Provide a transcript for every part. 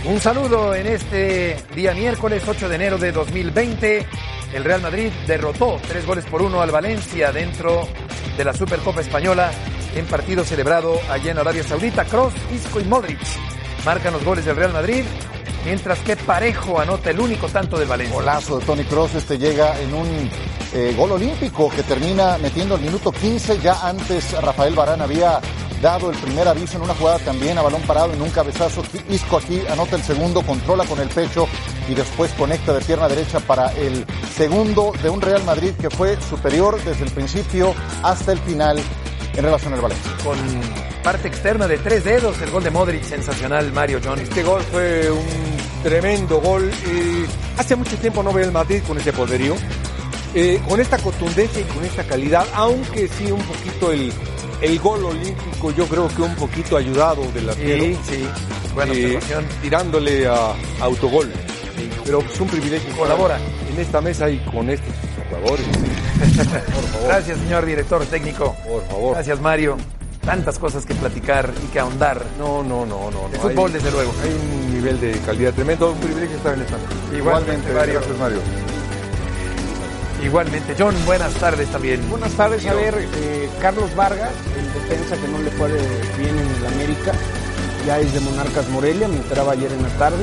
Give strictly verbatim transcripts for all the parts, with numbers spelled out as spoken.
Un saludo en este día miércoles ocho de enero de dos mil veinte. El Real Madrid derrotó tres goles por uno al Valencia dentro de la Supercopa Española en partido celebrado allá en Arabia Saudita. Kroos, Isco y Modric marcan los goles del Real Madrid, mientras que Parejo anota el único tanto del Valencia. Golazo de Toni Kroos, este llega en un eh, gol olímpico que termina metiendo al minuto quince. Ya antes Rafael Varane había dado el primer aviso en una jugada también a balón parado en un cabezazo. Isco aquí anota el segundo, controla con el pecho y después conecta de pierna derecha para el segundo de un Real Madrid que fue superior desde el principio hasta el final en relación al Valencia. Con parte externa de tres dedos, el gol de Modric, sensacional, Mario John. Este gol fue un tremendo gol. Eh, hace mucho tiempo no veía el Madrid con ese poderío, eh, con esta contundencia y con esta calidad, aunque sí un poquito el, el gol olímpico, yo creo que un poquito ayudado del arquero. Sí, sí, buena eh, observación. Tirándole a, a autogol. Sí, pero es un privilegio. Colabora en esta mesa y con estos jugadores. Por favor. Gracias, señor director técnico. Por favor. Gracias, Mario. Tantas cosas que platicar y que ahondar. No, no, no, no. De no. fútbol, hay, desde luego. Hay un nivel de calidad tremendo, un privilegio estar en esta mesa. Igualmente, Mario. Gracias, Mario. Igualmente. John, buenas tardes también. Buenas tardes. A ver, eh, Carlos Vargas, el defensa que no le fue bien en el América, ya es de Monarcas Morelia, me enteraba ayer en la tarde.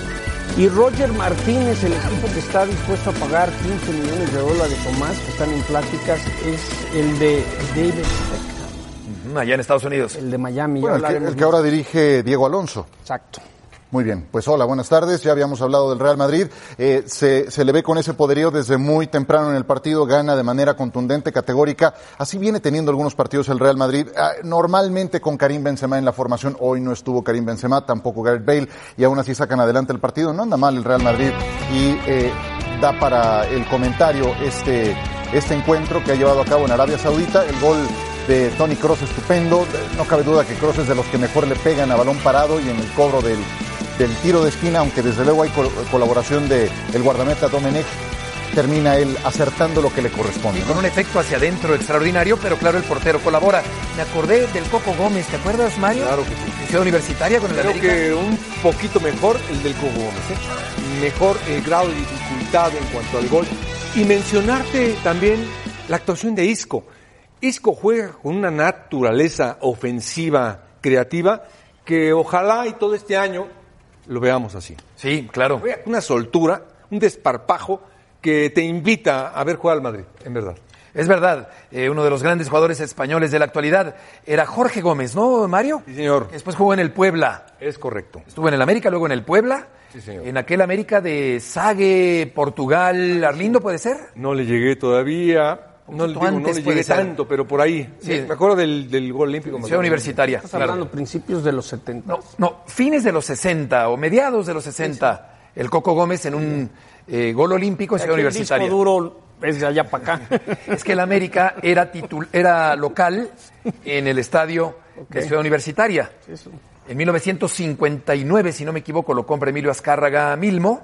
Y Roger Martínez, el equipo que está dispuesto a pagar quince millones de dólares o más, que están en pláticas, es el de David Beckham. Uh-huh, allá en Estados Unidos. El de Miami. Bueno, el que, el que ahora dirige Diego Alonso. Exacto. Muy bien, pues hola, buenas tardes. Ya habíamos hablado del Real Madrid. Eh, se, se le ve con ese poderío desde muy temprano en el partido, gana de manera contundente, categórica. Así viene teniendo algunos partidos el Real Madrid. Eh, normalmente con Karim Benzema en la formación. Hoy no estuvo Karim Benzema, tampoco Gareth Bale, y aún así sacan adelante el partido. No anda mal el Real Madrid y eh, da para el comentario este, este encuentro que ha llevado a cabo en Arabia Saudita. El gol de Toni Kroos estupendo. No cabe duda que Kroos es de los que mejor le pegan a balón parado y en el cobro del del tiro de esquina, aunque desde luego hay col- colaboración de el guardameta Domenech, termina él acertando lo que le corresponde. Y con un efecto hacia adentro extraordinario, pero claro, el portero colabora. Me acordé del Coco Gómez, ¿te acuerdas, Mario? Claro que sí. En Ciudad Universitaria con el Creo América. que un poquito mejor el del Coco Gómez, ¿eh? Mejor el grado de dificultad en cuanto al gol. Y mencionarte también la actuación de Isco. Isco juega con una naturaleza ofensiva, creativa, que ojalá y todo este año lo veamos así. Sí, claro. Una soltura, un desparpajo que te invita a ver jugar al Madrid, en verdad. Es verdad, eh, uno de los grandes jugadores españoles de la actualidad era Jorge Gómez, ¿no, Mario? Sí, señor. Que después jugó en el Puebla. Es correcto. Estuvo en el América, luego en el Puebla. Sí, señor. En aquel América de Sague, Portugal, Arlindo, ¿puede ser? No le llegué todavía. No, le digo, no antes le puede llegué ser. tanto, pero por ahí. Sí. Me acuerdo del, del gol olímpico. Ciudad Universitaria. Estás Claro. hablando principios de los setenta. No, no, fines de los sesenta o mediados de los sesenta. Sí, sí. El Coco Gómez en un eh, gol olímpico en Ciudad Universitaria. El disco duro es de allá para acá. Es que el América era, titul- era local en el estadio okay. de Ciudad Universitaria. Eso. En mil novecientos cincuenta y nueve, si no me equivoco, lo compra Emilio Azcárraga Milmo.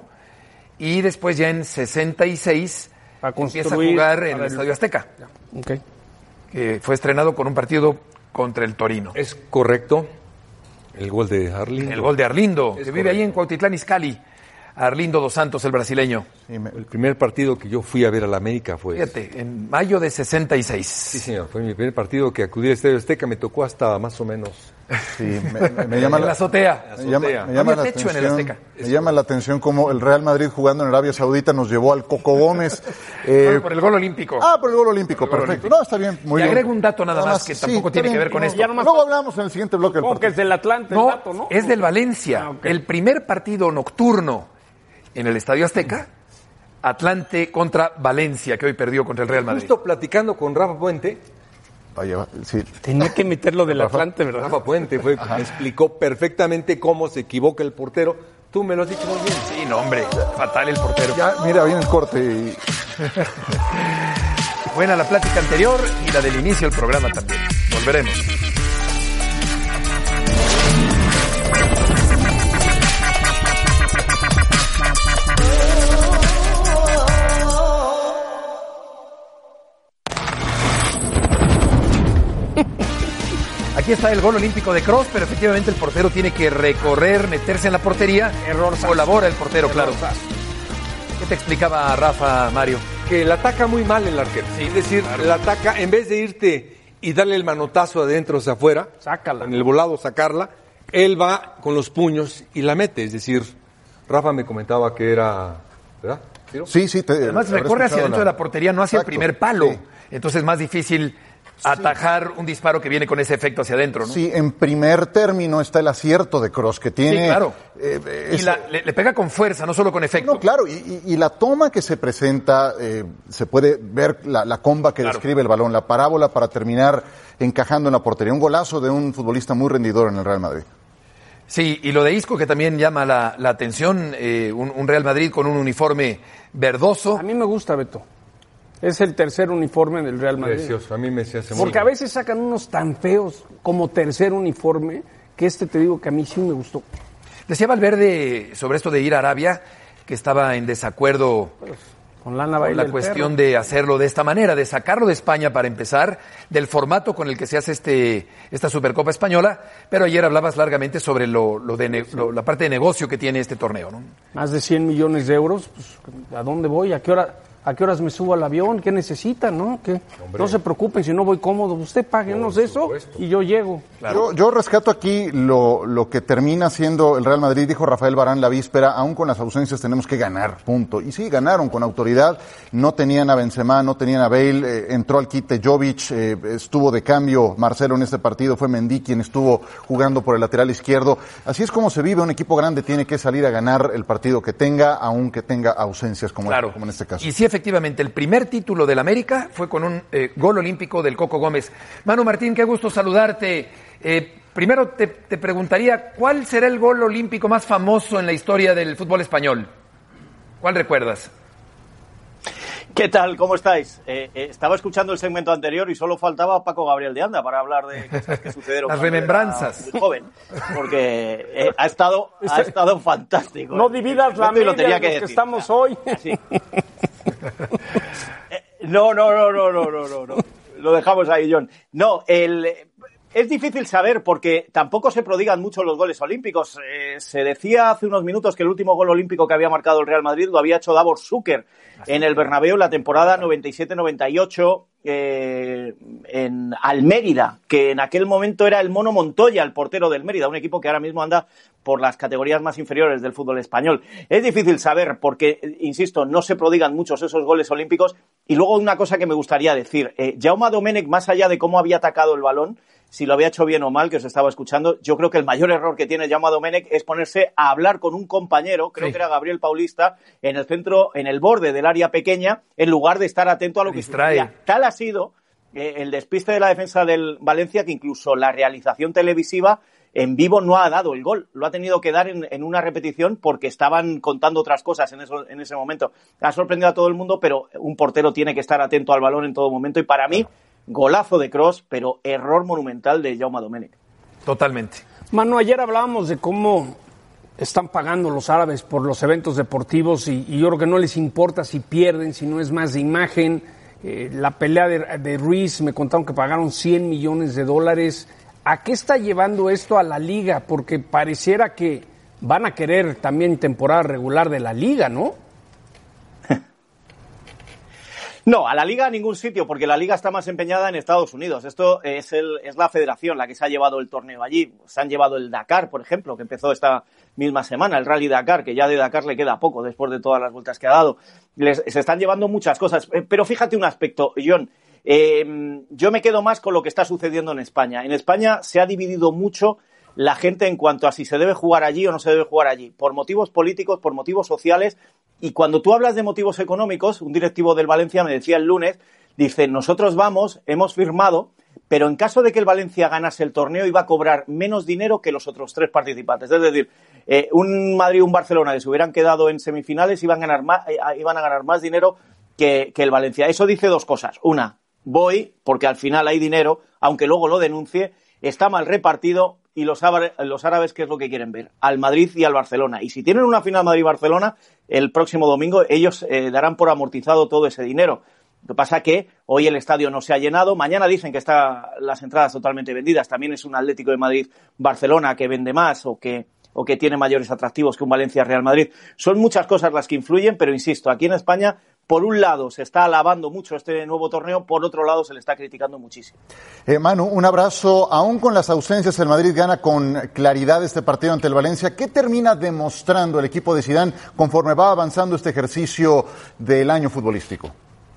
Y después ya en sesenta y seis empieza a jugar en el Estadio Azteca. Okay. Que fue estrenado con un partido contra el Torino. Es correcto. El gol de Arlindo. El gol de Arlindo, es que vive correcto. ahí en Cuautitlán Izcalli. Arlindo dos Santos, el brasileño. Sí, me... El primer partido que yo fui a ver a la América fue... Fíjate, en mayo de sesenta y seis. Sí, señor. Fue mi primer partido que acudí al Estadio Azteca. Me tocó hasta más o menos... Sí, me, me, me llama en la, la azotea. Me llama, me llama la techo atención, en el Azteca. Me llama la atención cómo el Real Madrid jugando en Arabia Saudita nos llevó al Coco Gómez. Eh, por el gol olímpico. Ah, por el gol olímpico, el gol perfecto. Olímpico. No, está bien, muy y bien. agrego un dato nada, nada más que sí, tampoco tiene bien, que ver con no, esto. Luego hablamos en el siguiente bloque del partido. Que es del Atlante no, el dato, ¿no? es del Valencia. Ah, okay. El primer partido nocturno en el Estadio Azteca, Atlante contra Valencia, que hoy perdió contra el Real Madrid. Justo platicando con Rafa Puente, Vaya, sí. Tenía que meterlo del Rafa, Atlante, ¿verdad? Rafa Puente fue, me explicó perfectamente cómo se equivoca el portero. Tú me lo has dicho muy bien. Sí, no, hombre, fatal el portero. Ya, mira, viene el corte. Y... Buena la plática anterior y la del inicio del programa también. Volveremos. Aquí aquí está el gol olímpico de Kroos, pero efectivamente el portero tiene que recorrer, meterse en la portería. Error. Colabora el portero, Error, claro. sazo. ¿Qué te explicaba Rafa, Mario? Que la ataca muy mal el arquero. Sí, es decir, claro. la ataca, en vez de irte y darle el manotazo adentro hacia afuera, Sácala. en el volado sacarla, él va con los puños y la mete. Es decir, Rafa me comentaba que era, ¿verdad? Sí, sí. Te, Además habré recorre hacia escuchado dentro de la portería, no hacia Exacto, el primer palo. sí. Entonces es más difícil atajar un disparo que viene con ese efecto hacia adentro, ¿no? Sí, en primer término está el acierto de Kroos, que tiene... Sí, claro. eh, Y es- la- le, le pega con fuerza, no solo con efecto. No, claro, y, y- y la toma que se presenta, eh, se puede ver la, la comba que Claro. describe el balón, la parábola para terminar encajando en la portería. Un golazo de un futbolista muy rendidor en el Real Madrid. Sí, y lo de Isco que también llama la, la atención, eh, un, un Real Madrid con un uniforme verdoso. A mí me gusta, Beto. Es el tercer uniforme del Real Madrid. Precioso, a mí me se hace muy Porque a veces sacan unos tan feos como tercer uniforme, que este te digo que a mí sí me gustó. Decía Valverde sobre esto de ir a Arabia, que estaba en desacuerdo Con lana con baila la el cuestión perro. de hacerlo de esta manera, de sacarlo de España para empezar, del formato con el que se hace este esta Supercopa Española, pero ayer hablabas largamente sobre lo, lo de ne- lo- la parte de negocio que tiene este torneo, ¿no? Más de cien millones de euros, pues, ¿a dónde voy? ¿A qué hora? ¿A qué horas me subo al avión? ¿Qué necesitan, no? ¿Qué? No se preocupen si no voy cómodo. Usted páguenos eso y yo llego. Yo, yo rescato aquí lo, lo que termina siendo el Real Madrid, dijo Rafael Varane la víspera, aún con las ausencias tenemos que ganar, punto. Y sí, ganaron con autoridad, no tenían a Benzema, no tenían a Bale, eh, entró al quite Jovic, eh, estuvo de cambio Marcelo en este partido, fue Mendy quien estuvo jugando por el lateral izquierdo. Así es como se vive, un equipo grande tiene que salir a ganar el partido que tenga, aunque tenga ausencias como, Claro. como en este caso. Y sí, efectivamente, el primer título del América fue con un eh, gol olímpico del Coco Gómez. Manu Martín, qué gusto saludarte. Eh, primero te, te preguntaría, ¿cuál será el gol olímpico más famoso en la historia del fútbol español? ¿Cuál recuerdas? ¿Qué tal? ¿Cómo estáis? Eh, eh, estaba escuchando el segmento anterior y solo faltaba Paco Gabriel de Anda para hablar de cosas que sucedieron. Las cuando remembranzas. era muy joven, porque eh, ha estado ha estado fantástico. No El dividas la segmento y lo media tenía de los que decir. estamos hoy. Sí. Eh, no, no, no, no, no, no, no, no. Lo dejamos ahí, John. No, el... Es difícil saber porque tampoco se prodigan mucho los goles olímpicos. Eh, se decía hace unos minutos que el último gol olímpico que había marcado el Real Madrid lo había hecho Davor Šuker en el Bernabéu la temporada noventa y siete noventa y ocho eh, en al Mérida, que en aquel momento era el Mono Montoya, el portero del Mérida, un equipo que ahora mismo anda por las categorías más inferiores del fútbol español. Es difícil saber porque, insisto, no se prodigan muchos esos goles olímpicos. Y luego una cosa que me gustaría decir, eh, Jaume Domènech, más allá de cómo había atacado el balón, si lo había hecho bien o mal, que os estaba escuchando, yo creo que el mayor error que tiene Jaume Domènech es ponerse a hablar con un compañero, creo Sí. que era Gabriel Paulista, en el centro, en el borde del área pequeña, en lugar de estar atento a lo que Distrae. sucedía. Tal ha sido eh, el despiste de la defensa del Valencia que incluso la realización televisiva en vivo no ha dado el gol, lo ha tenido que dar en, en una repetición porque estaban contando otras cosas en, eso, en ese momento. Ha sorprendido a todo el mundo, pero un portero tiene que estar atento al balón en todo momento y para mí, golazo de Kroos, pero error monumental de Jaume Domènech. Totalmente. Manu, ayer hablábamos de cómo están pagando los árabes por los eventos deportivos y, y yo creo que no les importa si pierden, si no es más de imagen. Eh, la pelea de, de Ruiz, me contaron que pagaron cien millones de dólares. ¿A qué está llevando esto a la liga? Porque pareciera que van a querer también temporada regular de la liga, ¿no? No, a la Liga a ningún sitio, porque la Liga está más empeñada en Estados Unidos. Esto es, el, es la federación la que se ha llevado el torneo allí. Se han llevado el Dakar, por ejemplo, que empezó esta misma semana, el Rally Dakar, que ya de Dakar le queda poco después de todas las vueltas que ha dado. Les, se están llevando muchas cosas. Pero fíjate un aspecto, John. Eh, yo me quedo más con lo que está sucediendo en España. En España se ha dividido mucho la gente en cuanto a si se debe jugar allí o no se debe jugar allí, por motivos políticos, por motivos sociales. Y cuando tú hablas de motivos económicos, un directivo del Valencia me decía el lunes, dice, nosotros vamos, hemos firmado, pero en caso de que el Valencia ganase el torneo iba a cobrar menos dinero que los otros tres participantes. Es decir, eh, un Madrid y un Barcelona que se hubieran quedado en semifinales iban a ganar más, eh, iban a ganar más dinero que, que el Valencia. Eso dice dos cosas. Una, voy porque al final hay dinero, aunque luego lo denuncie, está mal repartido. Y los árabes, los árabes, ¿qué es lo que quieren ver? Al Madrid y al Barcelona. Y si tienen una final Madrid-Barcelona, el próximo domingo ellos eh, darán por amortizado todo ese dinero. Lo que pasa que hoy el estadio no se ha llenado, mañana dicen que están las entradas totalmente vendidas, también es un Atlético de Madrid-Barcelona que vende más o que, o que tiene mayores atractivos que un Valencia-Real Madrid. Son muchas cosas las que influyen, pero insisto, aquí en España, por un lado se está alabando mucho este nuevo torneo, por otro lado se le está criticando muchísimo. Eh, Manu, un abrazo. Aún con las ausencias, el Madrid gana con claridad este partido ante el Valencia. ¿Qué termina demostrando el equipo de Zidane conforme va avanzando este ejercicio del año futbolístico?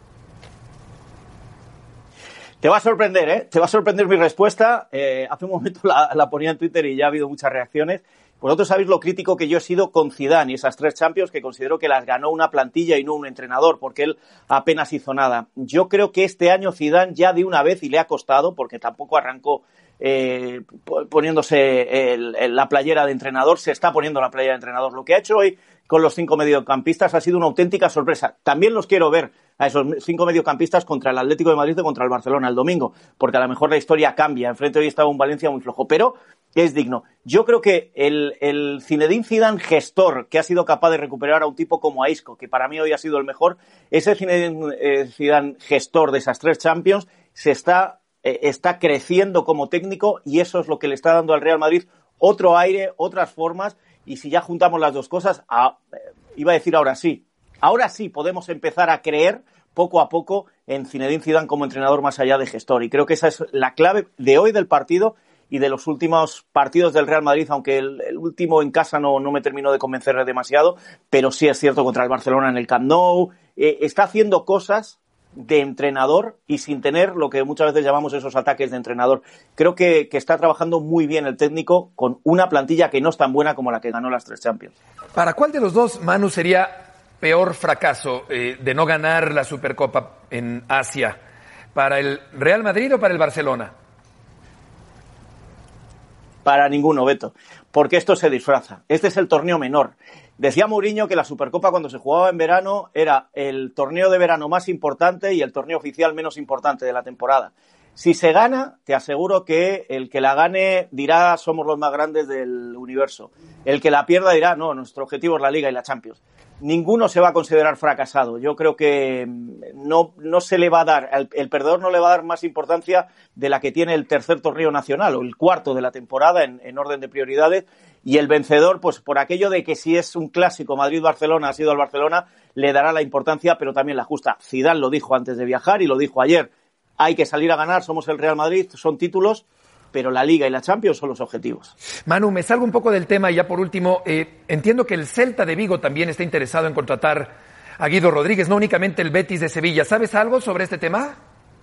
Te va a sorprender, ¿eh? Te va a sorprender mi respuesta. Eh, hace un momento la, la ponía en Twitter y ya ha habido muchas reacciones. Vosotros sabéis lo crítico que yo he sido con Zidane y esas tres Champions que considero que las ganó una plantilla y no un entrenador, porque él apenas hizo nada. Yo creo que este año Zidane ya de una vez, y le ha costado, porque tampoco arrancó eh, poniéndose el, el, la playera de entrenador, se está poniendo la playera de entrenador. Lo que ha hecho hoy con los cinco mediocampistas ha sido una auténtica sorpresa. También los quiero ver a esos cinco mediocampistas contra el Atlético de Madrid y contra el Barcelona el domingo, porque a lo mejor la historia cambia. Enfrente hoy estaba un Valencia muy flojo, pero es digno. Yo creo que el, el Zinedine Zidane gestor, que ha sido capaz de recuperar a un tipo como a Isco, que para mí hoy ha sido el mejor, ese Zinedine eh, Zidane gestor de esas tres Champions se está, eh, está creciendo como técnico, y eso es lo que le está dando al Real Madrid otro aire, otras formas, y si ya juntamos las dos cosas, a, eh, iba a decir ahora sí, ahora sí podemos empezar a creer poco a poco en Zinedine Zidane como entrenador más allá de gestor, y creo que esa es la clave de hoy del partido y de los últimos partidos del Real Madrid, aunque el, el último en casa no, no me terminó de convencer demasiado, pero sí es cierto contra el Barcelona en el Camp Nou. Eh, está haciendo cosas de entrenador y sin tener lo que muchas veces llamamos esos ataques de entrenador. Creo que, que está trabajando muy bien el técnico con una plantilla que no es tan buena como la que ganó las tres Champions. ¿Para cuál de los dos, Manu, sería peor fracaso eh, de no ganar la Supercopa en Asia? ¿Para el Real Madrid o para el Barcelona? Para ninguno, Beto, porque esto se disfraza. Este es el torneo menor. Decía Mourinho que la Supercopa, cuando se jugaba en verano, era el torneo de verano más importante y el torneo oficial menos importante de la temporada. Si se gana, te aseguro que el que la gane dirá somos los más grandes del universo. El que la pierda dirá no, nuestro objetivo es la Liga y la Champions. Ninguno se va a considerar fracasado. Yo creo que no, no se le va a dar, el, el perdedor no le va a dar más importancia de la que tiene el tercer torneo nacional o el cuarto de la temporada en, en orden de prioridades, y el vencedor, pues por aquello de que si es un clásico Madrid-Barcelona, ha sido al Barcelona, le dará la importancia, pero también la justa. Zidane lo dijo antes de viajar y lo dijo ayer. Hay que salir a ganar, somos el Real Madrid, son títulos, pero la Liga y la Champions son los objetivos. Manu, me salgo un poco del tema y ya por último, eh, entiendo que el Celta de Vigo también está interesado en contratar a Guido Rodríguez, no únicamente el Betis de Sevilla. ¿Sabes algo sobre este tema?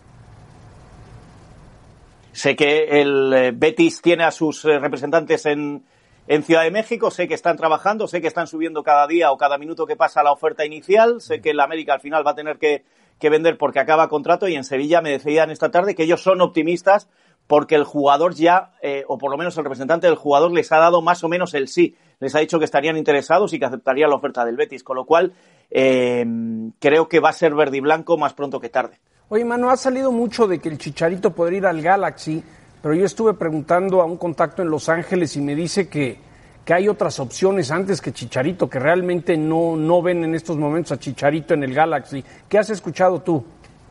Sé que el eh, Betis tiene a sus eh, representantes en, en Ciudad de México, sé que están trabajando, sé que están subiendo cada día o cada minuto que pasa la oferta inicial, sé que el América al final va a tener que, que vender porque acaba contrato, y en Sevilla me decían esta tarde que ellos son optimistas porque el jugador ya, eh, o por lo menos el representante del jugador, les ha dado más o menos el sí. Les ha dicho que estarían interesados y que aceptarían la oferta del Betis, con lo cual eh, creo que va a ser verde y blanco más pronto que tarde. Oye, Manu, ha salido mucho de que el Chicharito podría ir al Galaxy, pero yo estuve preguntando a un contacto en Los Ángeles y me dice que, que hay otras opciones antes que Chicharito, que realmente no, no ven en estos momentos a Chicharito en el Galaxy. ¿Qué has escuchado tú?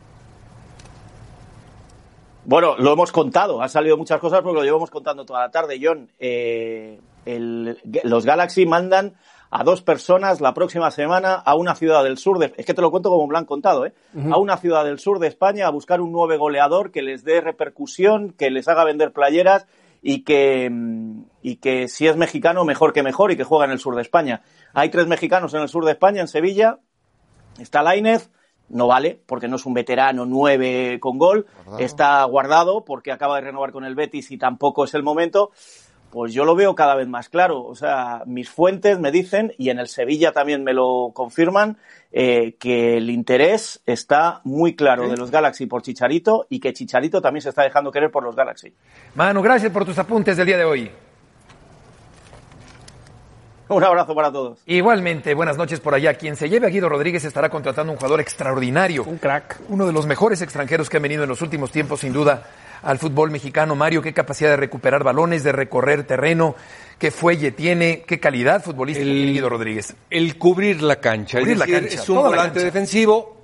Bueno, lo hemos contado, han salido muchas cosas porque lo llevamos contando toda la tarde, John. Eh, el, los Galaxy mandan a dos personas la próxima semana a una ciudad del sur de... Es que te lo cuento como me lo han contado, ¿eh? Uh-huh. A una ciudad del sur de España a buscar un nuevo goleador que les dé repercusión, que les haga vender playeras y que, y que si es mexicano, mejor que mejor, y que juega en el sur de España. Hay tres mexicanos en el sur de España, en Sevilla. Está Lainez. No vale, porque no es un veterano nueve con gol. Guardado. Está Guardado, porque acaba de renovar con el Betis y tampoco es el momento. Pues yo lo veo cada vez más claro. O sea, mis fuentes me dicen, y en el Sevilla también me lo confirman, eh, que el interés está muy claro, ¿sí?, de los Galaxy por Chicharito, y que Chicharito también se está dejando querer por los Galaxy. Manu, gracias por tus apuntes del día de hoy. Un abrazo para todos. Igualmente, buenas noches por allá. Quien se lleve a Guido Rodríguez estará contratando un jugador extraordinario. Un crack. Uno de los mejores extranjeros que han venido en los últimos tiempos, sin duda, al fútbol mexicano. Mario, qué capacidad de recuperar balones, de recorrer terreno, qué fuelle tiene, qué calidad futbolística el, tiene Guido Rodríguez. El cubrir la cancha. Cubrir es decir, la cancha, es un volante defensivo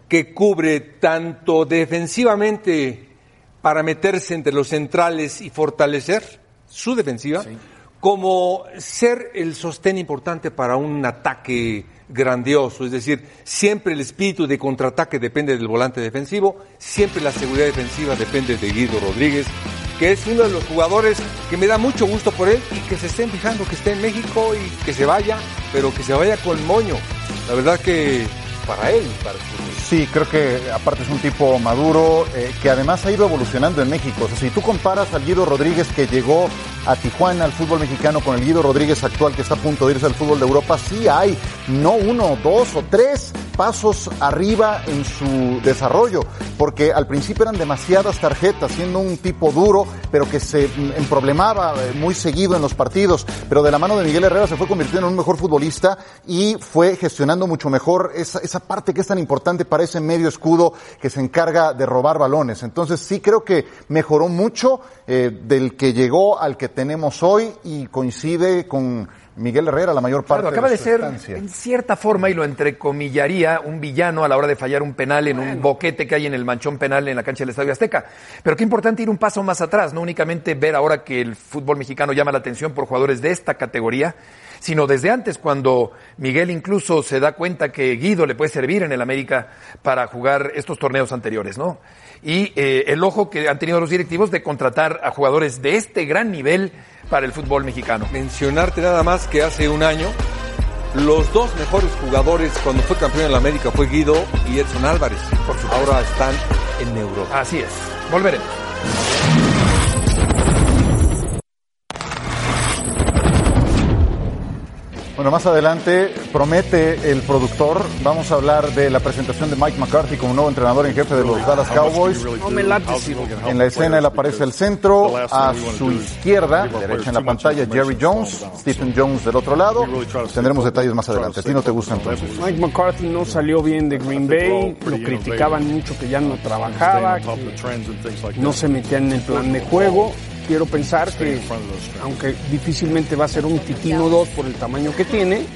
que cubre tanto defensivamente para meterse entre los centrales y fortalecer su defensiva, sí, como ser el sostén importante para un ataque grandioso. Es decir, siempre el espíritu de contraataque depende del volante defensivo, siempre la seguridad defensiva depende de Guido Rodríguez, que es uno de los jugadores que me da mucho gusto por él y que se estén fijando que esté en México y que se vaya, pero que se vaya con moño. La verdad que para él, para su... Sí, creo que aparte es un tipo maduro, eh, que además ha ido evolucionando en México. O sea, si tú comparas al Guido Rodríguez que llegó a Tijuana, al fútbol mexicano, con el Guido Rodríguez actual que está a punto de irse al fútbol de Europa, sí hay, no uno, dos o tres pasos arriba en su desarrollo, porque al principio eran demasiadas tarjetas, siendo un tipo duro, pero que se emproblemaba muy seguido en los partidos, pero de la mano de Miguel Herrera se fue convirtiendo en un mejor futbolista y fue gestionando mucho mejor esa, esa parte que es tan importante para ese medio escudo que se encarga de robar balones. Entonces sí creo que mejoró mucho eh, del que llegó al que tenemos hoy y coincide con Miguel Herrera la mayor parte claro, acaba de, de su ser, estancia. En cierta forma, y lo entrecomillaría, un villano a la hora de fallar un penal en bueno. un boquete que hay en el manchón penal en la cancha del Estadio Azteca. Pero qué importante ir un paso más atrás, no únicamente ver ahora que el fútbol mexicano llama la atención por jugadores de esta categoría, sino desde antes, cuando Miguel incluso se da cuenta que Guido le puede servir en el América para jugar estos torneos anteriores, ¿no? Y eh, el ojo que han tenido los directivos de contratar a jugadores de este gran nivel para el fútbol mexicano. Mencionarte nada más que hace un año los dos mejores jugadores cuando fue campeón en la América fue Guido y Edson Álvarez. Por supuesto. Ahora están en Europa. Así es. Volveremos. Bueno, más adelante promete el productor, vamos a hablar de la presentación de Mike McCarthy como nuevo entrenador en jefe de los Dallas Cowboys. No me late, sí. En la escena él aparece al centro, a su izquierda, derecha en la pantalla, Jerry Jones, Stephen Jones del otro lado. Tendremos detalles más adelante. ¿A ti no te gusta entonces? Mike McCarthy no salió bien de Green Bay, lo criticaban mucho que ya no trabajaba, que no se metía en el plan de juego. Quiero pensar que, aunque difícilmente va a ser un titino dos por el tamaño que tiene,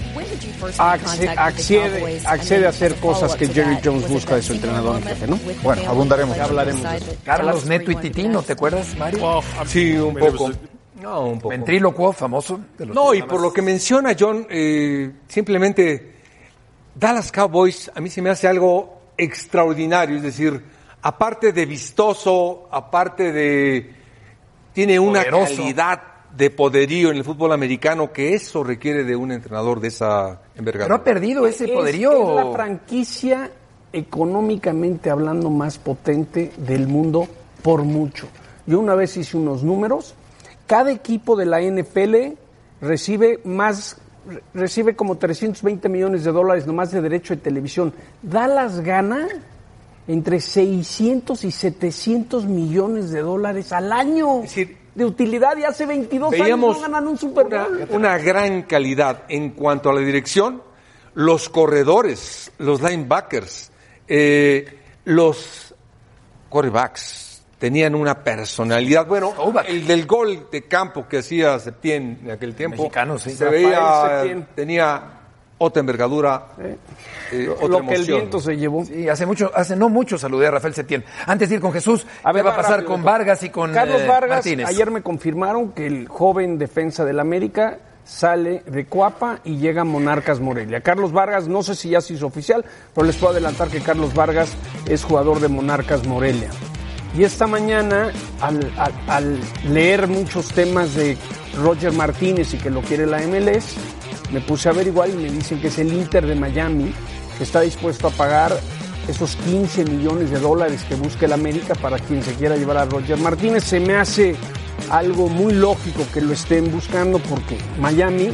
accede, accede, accede a hacer cosas que Jerry Jones busca de su entrenador en jefe, ¿no? Bueno, abundaremos. Ya hablaremos de eso. Carlos Neto y Titino, ¿te acuerdas, Mario? Sí, un poco. No, un poco. Ventrílocuo, famoso. De los no, y por lo que menciona John, eh, simplemente Dallas Cowboys a mí se me hace algo extraordinario, es decir, aparte de vistoso, aparte de... tiene una poderoso. Calidad de poderío en el fútbol americano que eso requiere de un entrenador de esa envergadura. Pero ha perdido ese es, poderío. Es la franquicia económicamente hablando más potente del mundo por mucho. Yo una vez hice unos números. Cada equipo de la N F L recibe más, recibe como trescientos veinte millones de dólares nomás de derecho de televisión. Dallas gana entre seiscientos y setecientos millones de dólares al año. Es decir, de utilidad, y hace veintidós años no ganan un Super Bowl. Una, una gran calidad en cuanto a la dirección, los corredores, los linebackers, eh, los quarterbacks tenían una personalidad. Bueno, el del gol de campo que hacía Septién en aquel tiempo, mexicano, sí. se veía, tenía otra envergadura. Eh. Eh, lo otra que emoción. El viento se llevó. Sí, hace mucho, hace no mucho saludé a Rafael Septién. Antes de ir con Jesús, a ver, ¿qué va a pasar rápido, con Vargas y con Carlos eh, Vargas? Martínez? Ayer me confirmaron que el joven defensa del América sale de Cuapa y llega a Monarcas Morelia. Carlos Vargas, no sé si ya se hizo oficial, pero les puedo adelantar que Carlos Vargas es jugador de Monarcas Morelia. Y esta mañana, al, al, al leer muchos temas de Roger Martínez y que lo quiere la M L S, me puse a averiguar y me dicen que es el Inter de Miami que está dispuesto a pagar esos quince millones de dólares que busca el América para quien se quiera llevar a Roger Martínez. Se me hace algo muy lógico que lo estén buscando porque Miami,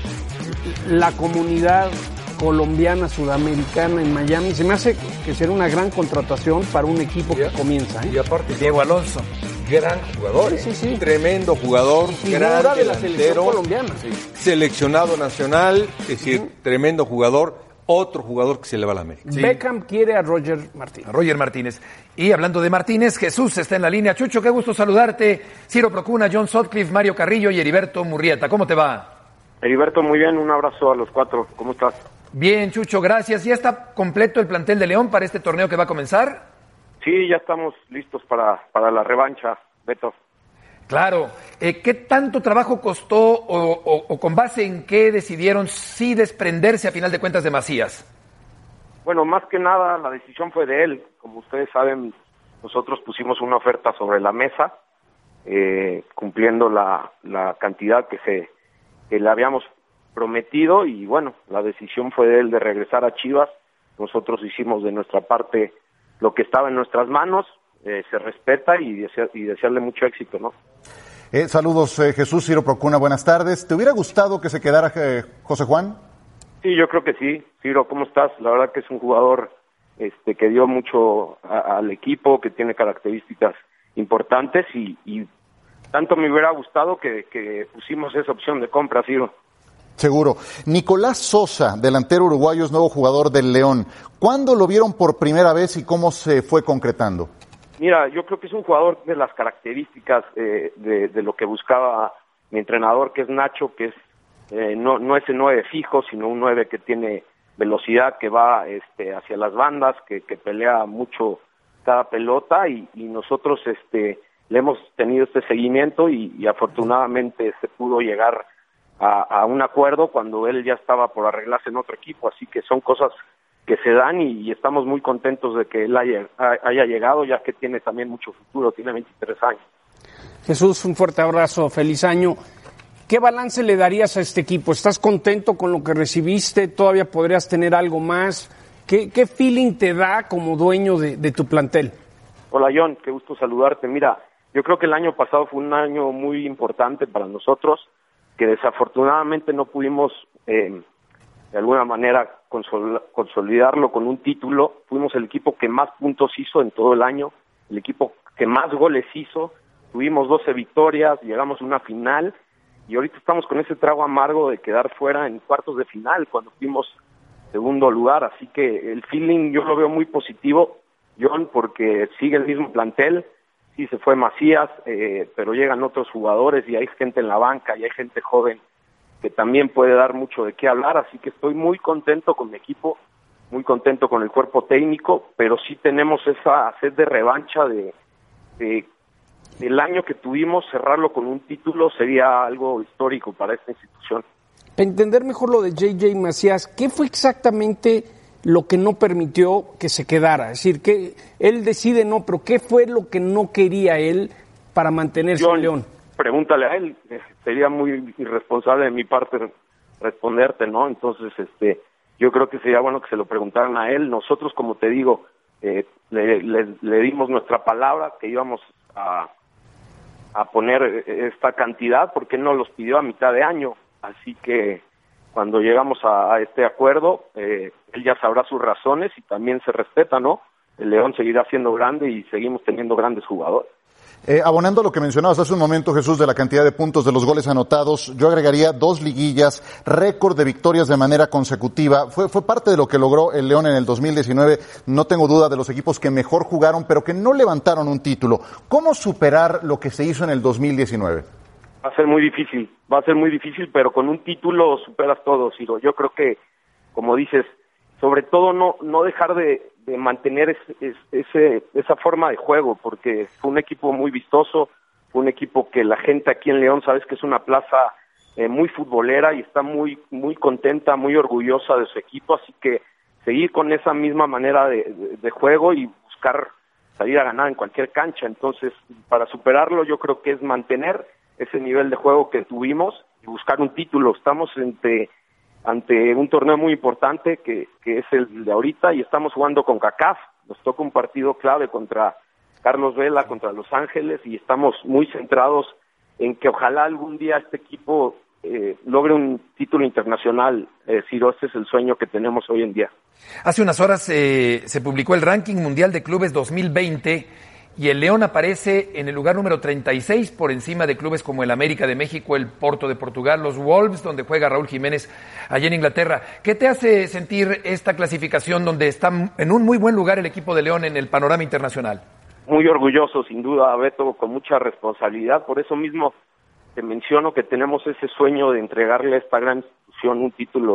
la comunidad colombiana, sudamericana en Miami, se me hace que será una gran contratación para un equipo que comienza. ¿eh? Y aparte Diego Alonso, gran jugador, sí, sí, sí. Tremendo jugador, figura gran de la selección colombiana. Sí. Seleccionado nacional, es decir, uh-huh. tremendo jugador. Otro jugador que se le va a la América. Sí. Beckham quiere a Roger Martínez. A Roger Martínez. Y hablando de Martínez, Jesús está en la línea. Chucho, qué gusto saludarte. Ciro Procuna, John Sutcliffe, Mario Carrillo y Heriberto Murrieta. ¿Cómo te va? Heriberto, muy bien. Un abrazo a los cuatro. ¿Cómo estás? Bien, Chucho, gracias. ¿Ya está completo el plantel de León para este torneo que va a comenzar? Sí, ya estamos listos para, para la revancha, Beto. Claro. Eh, ¿Qué tanto trabajo costó o, o, o con base en qué decidieron sí desprenderse a final de cuentas de Macías? Bueno, más que nada la decisión fue de él. Como ustedes saben, nosotros pusimos una oferta sobre la mesa, eh, cumpliendo la, la cantidad que, se, que le habíamos prometido y bueno, la decisión fue de él de regresar a Chivas. Nosotros hicimos de nuestra parte lo que estaba en nuestras manos, eh, se respeta y, desea, y desearle mucho éxito, ¿no? Eh, saludos, eh, Jesús Ciro Procuna, buenas tardes. ¿Te hubiera gustado que se quedara eh, José Juan? Sí, yo creo que sí. Ciro, ¿cómo estás? La verdad que es un jugador este, que dio mucho a, al equipo, que tiene características importantes y, y tanto me hubiera gustado que, que pusimos esa opción de compra, Ciro. Seguro. Nicolás Sosa, delantero uruguayo, es nuevo jugador del León. ¿Cuándo lo vieron por primera vez y cómo se fue concretando? Mira, yo creo que es un jugador de las características eh, de, de lo que buscaba mi entrenador, que es Nacho, que es eh, no, no ese nueve fijo, sino un nueve que tiene velocidad, que va este, hacia las bandas, que, que pelea mucho cada pelota y, y nosotros este, le hemos tenido este seguimiento y, y afortunadamente se pudo llegar A, a un acuerdo cuando él ya estaba por arreglarse en otro equipo, así que son cosas que se dan y, y estamos muy contentos de que él haya, haya llegado, ya que tiene también mucho futuro, tiene veintitrés años. Jesús, un fuerte abrazo, feliz año. ¿Qué balance le darías a este equipo? ¿Estás contento con lo que recibiste? ¿Todavía podrías tener algo más? ¿Qué, qué feeling te da como dueño de, de tu plantel? Hola John, qué gusto saludarte. Mira, yo creo que el año pasado fue un año muy importante para nosotros, que desafortunadamente no pudimos eh, de alguna manera consol- consolidarlo con un título. Fuimos el equipo que más puntos hizo en todo el año, el equipo que más goles hizo, tuvimos doce victorias, llegamos a una final y ahorita estamos con ese trago amargo de quedar fuera en cuartos de final cuando fuimos segundo lugar, así que el feeling yo lo veo muy positivo, John, porque sigue el mismo plantel. Sí, se fue Macías, eh, pero llegan otros jugadores y hay gente en la banca y hay gente joven que también puede dar mucho de qué hablar, así que estoy muy contento con mi equipo, muy contento con el cuerpo técnico, pero sí tenemos esa sed de revancha de, de del año que tuvimos, cerrarlo con un título sería algo histórico para esta institución. Para entender mejor lo de J J Macías, ¿qué fue exactamente lo que no permitió que se quedara? Es decir, que él decide no, pero ¿qué fue lo que no quería él para mantenerse John, en León? Pregúntale a él, sería muy irresponsable de mi parte responderte, ¿no? Entonces, este, yo creo que sería bueno que se lo preguntaran a él. Nosotros, como te digo, eh, le, le, le dimos nuestra palabra que íbamos a, a poner esta cantidad porque él nos los pidió a mitad de año, así que cuando llegamos a, a este acuerdo, eh, él ya sabrá sus razones y también se respeta, ¿no? El León seguirá siendo grande y seguimos teniendo grandes jugadores. Eh, abonando a lo que mencionabas hace un momento, Jesús, de la cantidad de puntos de los goles anotados, yo agregaría dos liguillas, récord de victorias de manera consecutiva. Fue, fue parte de lo que logró el León en el dos mil diecinueve. No tengo duda de los equipos que mejor jugaron, pero que no levantaron un título. ¿Cómo superar lo que se hizo en el dos mil diecinueve? Va a ser muy difícil, va a ser muy difícil, pero con un título superas todo, Ciro. Yo creo que, como dices, sobre todo no no dejar de, de mantener ese, ese, esa forma de juego, porque fue un equipo muy vistoso, fue un equipo que la gente aquí en León, sabes que es una plaza eh, muy futbolera y está muy muy contenta, muy orgullosa de su equipo, así que seguir con esa misma manera de, de, de juego y buscar salir a ganar en cualquier cancha. Entonces, para superarlo yo creo que es mantener ese nivel de juego que tuvimos y buscar un título. Estamos ante ante un torneo muy importante que, que es el de ahorita y estamos jugando con CONCACAF. Nos toca un partido clave contra Carlos Vela, contra Los Ángeles, y estamos muy centrados en que ojalá algún día este equipo eh, logre un título internacional. Eh, Ciro, este es el sueño que tenemos hoy en día. Hace unas horas eh, se publicó el ranking mundial de clubes dos mil veinte y el León aparece en el lugar número treinta y seis por encima de clubes como el América de México, el Porto de Portugal, los Wolves, donde juega Raúl Jiménez allá en Inglaterra. ¿Qué te hace sentir esta clasificación donde está en un muy buen lugar el equipo de León en el panorama internacional? Muy orgulloso, sin duda, Beto, con mucha responsabilidad. Por eso mismo te menciono que tenemos ese sueño de entregarle a esta gran institución un título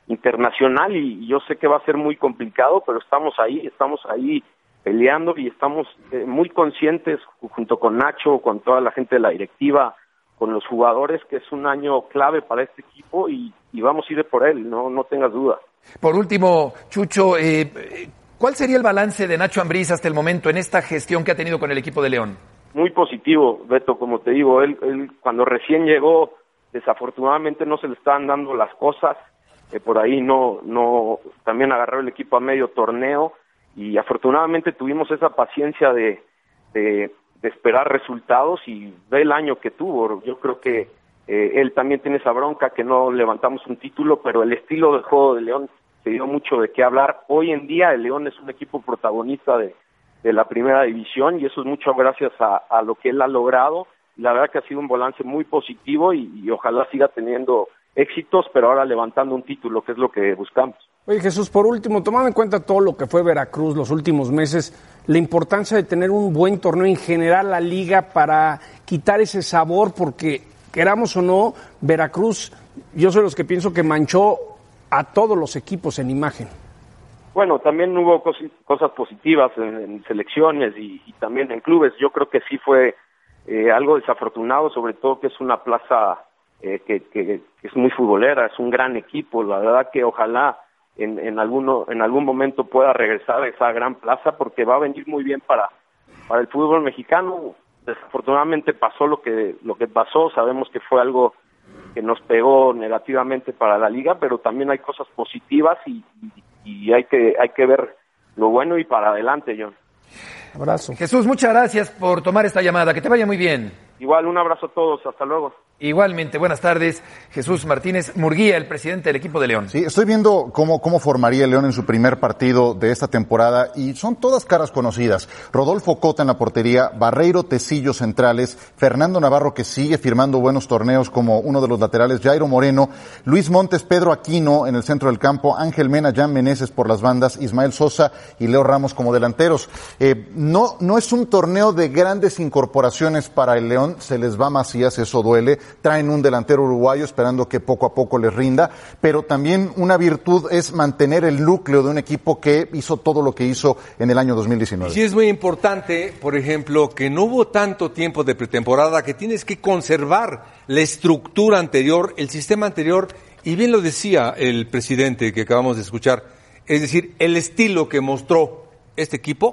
internacional y, y yo sé que va a ser muy complicado, pero estamos ahí, estamos ahí peleando y estamos eh, muy conscientes junto con Nacho, con toda la gente de la directiva, con los jugadores, que es un año clave para este equipo y, y vamos a ir por él, no, no tengas duda. Por último, Chucho, eh, ¿cuál sería el balance de Nacho Ambriz hasta el momento en esta gestión que ha tenido con el equipo de León? Muy positivo, Beto, como te digo, él, él cuando recién llegó, desafortunadamente no se le estaban dando las cosas, eh, por ahí no, no, también agarró el equipo a medio torneo y afortunadamente tuvimos esa paciencia de, de, de esperar resultados y ve el año que tuvo. Yo creo que eh, él también tiene esa bronca que no levantamos un título, pero el estilo de juego de León se dio mucho de qué hablar. Hoy en día el León es un equipo protagonista de, de la primera división y eso es mucho gracias a, a lo que él ha logrado. La verdad que ha sido un balance muy positivo y, y ojalá siga teniendo éxitos, pero ahora levantando un título, que es lo que buscamos. Oye, Jesús, por último, tomando en cuenta todo lo que fue Veracruz los últimos meses, la importancia de tener un buen torneo en general, la liga, para quitar ese sabor, porque queramos o no, Veracruz, yo soy los que pienso que manchó a todos los equipos en imagen. Bueno, también hubo cos cosas positivas en, en selecciones y, y también en clubes. Yo creo que sí fue eh, algo desafortunado, sobre todo que es una plaza eh, que, que, que es muy futbolera, es un gran equipo. La verdad que ojalá en, en, alguno, en algún momento pueda regresar a esa gran plaza porque va a venir muy bien para, para el fútbol mexicano. Desafortunadamente pasó lo que, lo que pasó, sabemos que fue algo que nos pegó negativamente para la liga, pero también hay cosas positivas y, y, y hay que hay que ver lo bueno y para adelante, John. Abrazo. Jesús, muchas gracias por tomar esta llamada, que te vaya muy bien. Igual, un abrazo a todos, hasta luego. Igualmente, buenas tardes. Jesús Martínez Murguía, el presidente del equipo de León. Sí, estoy viendo cómo, cómo formaría el León en su primer partido de esta temporada y son todas caras conocidas. Rodolfo Cota en la portería, Barreiro Tecillo centrales, Fernando Navarro que sigue firmando buenos torneos como uno de los laterales, Jairo Moreno, Luis Montes, Pedro Aquino en el centro del campo, Ángel Mena, Jan Meneses por las bandas, Ismael Sosa y Leo Ramos como delanteros. Eh, no, no es un torneo de grandes incorporaciones para el León, se les va Macías, eso duele. Traen un delantero uruguayo esperando que poco a poco les rinda, pero también una virtud es mantener el núcleo de un equipo que hizo todo lo que hizo en el año dos mil diecinueve. Y sí es muy importante, por ejemplo, que no hubo tanto tiempo de pretemporada, que tienes que conservar la estructura anterior, el sistema anterior, y bien lo decía el presidente que acabamos de escuchar, es decir, el estilo que mostró este equipo,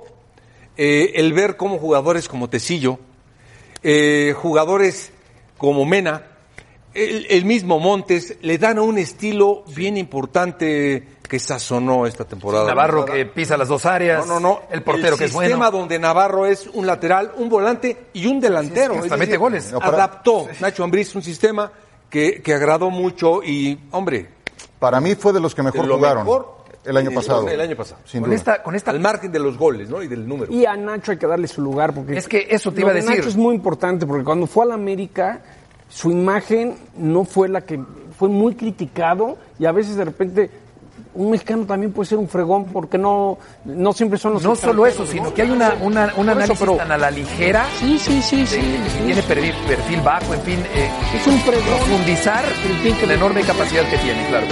eh, el ver cómo jugadores como Tecillo, eh, jugadores como Mena, el, el mismo Montes, le dan un estilo bien importante que sazonó esta temporada. Navarro que pisa las dos áreas. No, no, no. El portero el que es bueno. El sistema donde Navarro es un lateral, un volante y un delantero. Sí, es que hasta es mete decir, goles. No, para... Adaptó Nacho Ambriz un sistema que, que agradó mucho y, hombre... Para mí fue de los que mejor de lo jugaron mejor, el año pasado. El año pasado. Sin con duda. esta, con esta... Al margen de los goles, ¿no? Y del número. Y a Nacho hay que darle su lugar, porque... Es que eso te iba a lo de decir. Nacho es muy importante, porque cuando fue a la América, su imagen no fue la que... Fue muy criticado y a veces de repente... Un mexicano también puede ser un fregón, porque no, no siempre son los... No solo eso, sino ¿no? que hay una, una, un análisis eso, pero... tan a la ligera. Sí, sí, sí, sí. De, sí. Tiene perfil, perfil bajo, en fin. Eh, Es un fregón. Profundizar la enorme capacidad que tiene, claro.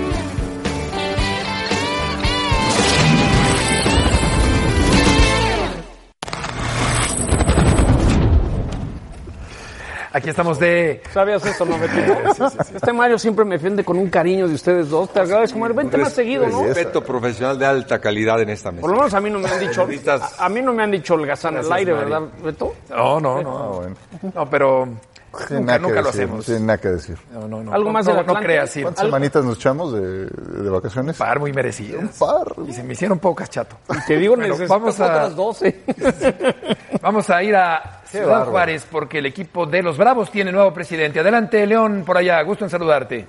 Aquí estamos de... ¿Sabías eso, no, Betito? Sí, sí, sí. Este Mario siempre me defiende con un cariño de ustedes dos. Te agradezco, Mario. Vente más seguido, ¿no? Respeto profesional de alta calidad en esta mesa. Por lo menos a mí no me han dicho... A, a mí no me han dicho holgazán al aire, Mario. ¿verdad, Beto? No, no, no. Ah, bueno. No, pero Tiene nunca, nada que nunca lo decir, hacemos. No tiene nada que decir. No, no, no. Algo no, más no, del no Atlante. creas, sí. ¿Cuántas semanitas nos echamos de, de vacaciones? Par muy merecidas. Un par. Y se me hicieron pocas, chato. Y te digo, Bueno, necesito vamos a- otras doce. Vamos a ir a Ciudad bárbaro. Juárez porque el equipo de los Bravos tiene nuevo presidente. Adelante, León, por allá. Gusto en saludarte.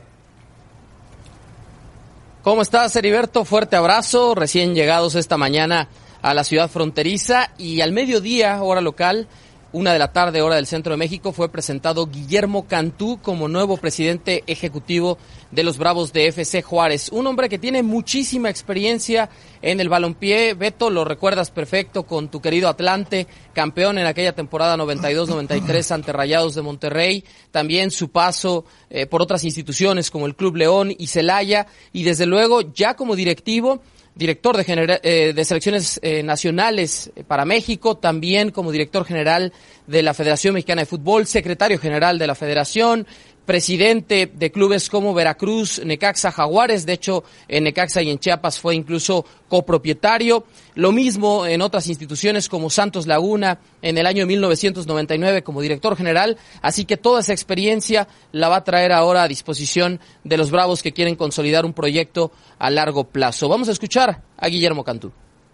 ¿Cómo estás, Heriberto? Fuerte abrazo. Recién llegados esta mañana a la ciudad fronteriza y al mediodía, hora local, una de la tarde, hora del centro de México, fue presentado Guillermo Cantú como nuevo presidente ejecutivo de los Bravos de F C Juárez. Un hombre que tiene muchísima experiencia en el balompié. Beto, lo recuerdas perfecto con tu querido Atlante, campeón en aquella temporada noventa y dos noventa y tres ante Rayados de Monterrey. También su paso eh, por otras instituciones como el Club León y Celaya. Y desde luego, ya como directivo, director de, genera- eh, de selecciones eh, nacionales para México, también como director general de la Federación Mexicana de Fútbol, secretario general de la Federación, presidente de clubes como Veracruz, Necaxa, Jaguares. De hecho, en Necaxa y en Chiapas fue incluso copropietario. Lo mismo en otras instituciones como Santos Laguna en el año mil novecientos noventa y nueve como director general. Así que toda esa experiencia la va a traer ahora a disposición de los Bravos que quieren consolidar un proyecto a largo plazo. Vamos a escuchar a Guillermo Cantú.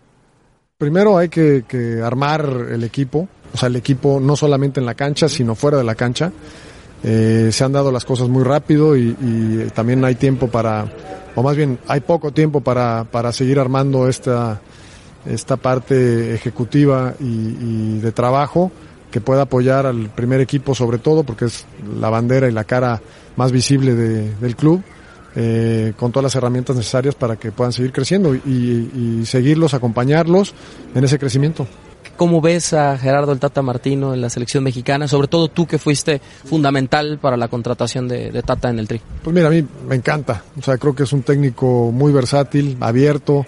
Primero hay que, que armar el equipo, o sea, el equipo no solamente en la cancha, sino fuera de la cancha. Eh, se han dado las cosas muy rápido y, y también hay tiempo para, o más bien hay poco tiempo para, para seguir armando esta, esta parte ejecutiva y, y de trabajo que pueda apoyar al primer equipo sobre todo, porque es la bandera y la cara más visible de, del club, eh, con todas las herramientas necesarias para que puedan seguir creciendo y, y seguirlos, acompañarlos en ese crecimiento. ¿Cómo ves a Gerardo el Tata Martino en la selección mexicana? Sobre todo tú que fuiste fundamental para la contratación de, de Tata en el Tri. Pues mira, a mí me encanta. O sea, creo que es un técnico muy versátil, abierto.